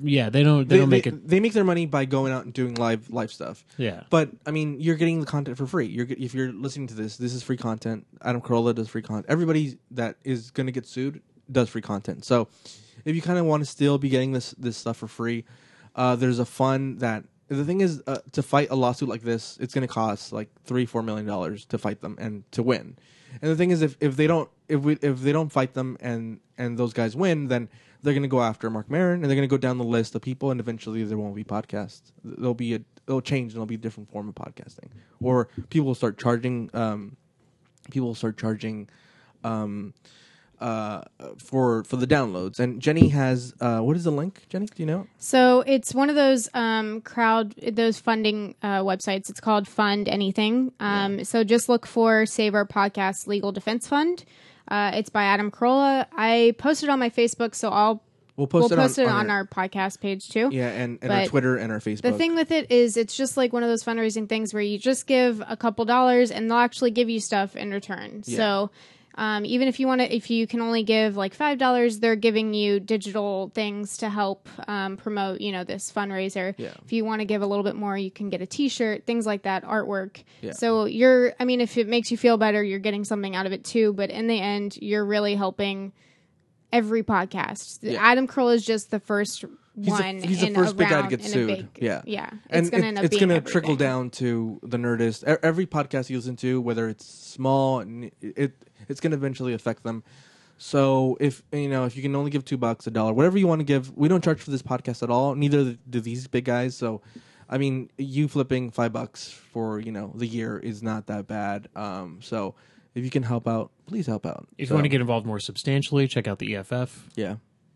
yeah, they don't they, They, don't they, make it. they make their money by going out and doing live live stuff. Yeah, But I mean, you're getting the content for free. You're get- if you're listening to this, this is free content. Adam Carolla does free content. Everybody that is going to get sued does free content. So if you kind of want to still be getting this this stuff for free, uh, there's a fund that the thing is uh, to fight a lawsuit like this, it's going to cost like three four million dollars to fight them and to win. And the thing is, if, if they don't if we if they don't fight them and and those guys win, then they're going to go after Mark Maron and they're going to go down the list of people, and eventually there won't be podcasts. There'll be a it'll change and there'll be a different form of podcasting, or people will start charging. Um, people will start charging. Um, uh, for for the downloads. And Jenny has uh, what is the link, Jenny? Do you know? So it's one of those um, crowd, those funding uh, websites. It's called Fund Anything. Um, yeah. So just look for Save Our Podcast Legal Defense Fund. Uh, it's by Adam Carolla. I posted on my Facebook, so I'll we'll post we'll it, post on, it on on our, our podcast page too. Yeah, and, and our Twitter and our Facebook. The thing with it is, it's just like one of those fundraising things where you just give a couple dollars and they'll actually give you stuff in return. Yeah. So. Um, even if you want to, if you can only give like five dollars, they're giving you digital things to help um, promote, you know, this fundraiser. Yeah. If you want to give a little bit more, you can get a T-shirt, things like that, artwork. Yeah. So you're, I mean, if it makes you feel better, you're getting something out of it too. But in the end, you're really helping every podcast. Yeah. Adam Carolla is just the first he's one. The, he's the in first big guy to round, get sued. Big, yeah, yeah. And it's going to end up it's being going to trickle everything. down to the Nerdist. E- Every podcast you listen to, whether it's small, and it it's going to eventually affect them. So if you know, if you can only give two bucks, a dollar, whatever you want to give, we don't charge for this podcast at all. Neither do these big guys. So, I mean, you flipping five bucks for you know the year is not that bad. Um, so if you can help out, please help out. If so, you want to get involved more substantially, check out the E F F. Yeah.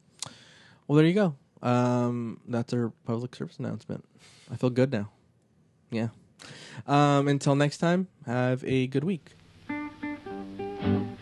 Well, there you go. Um, that's our public service announcement. I feel good now. Yeah. Um, until next time, have a good week. Thank you.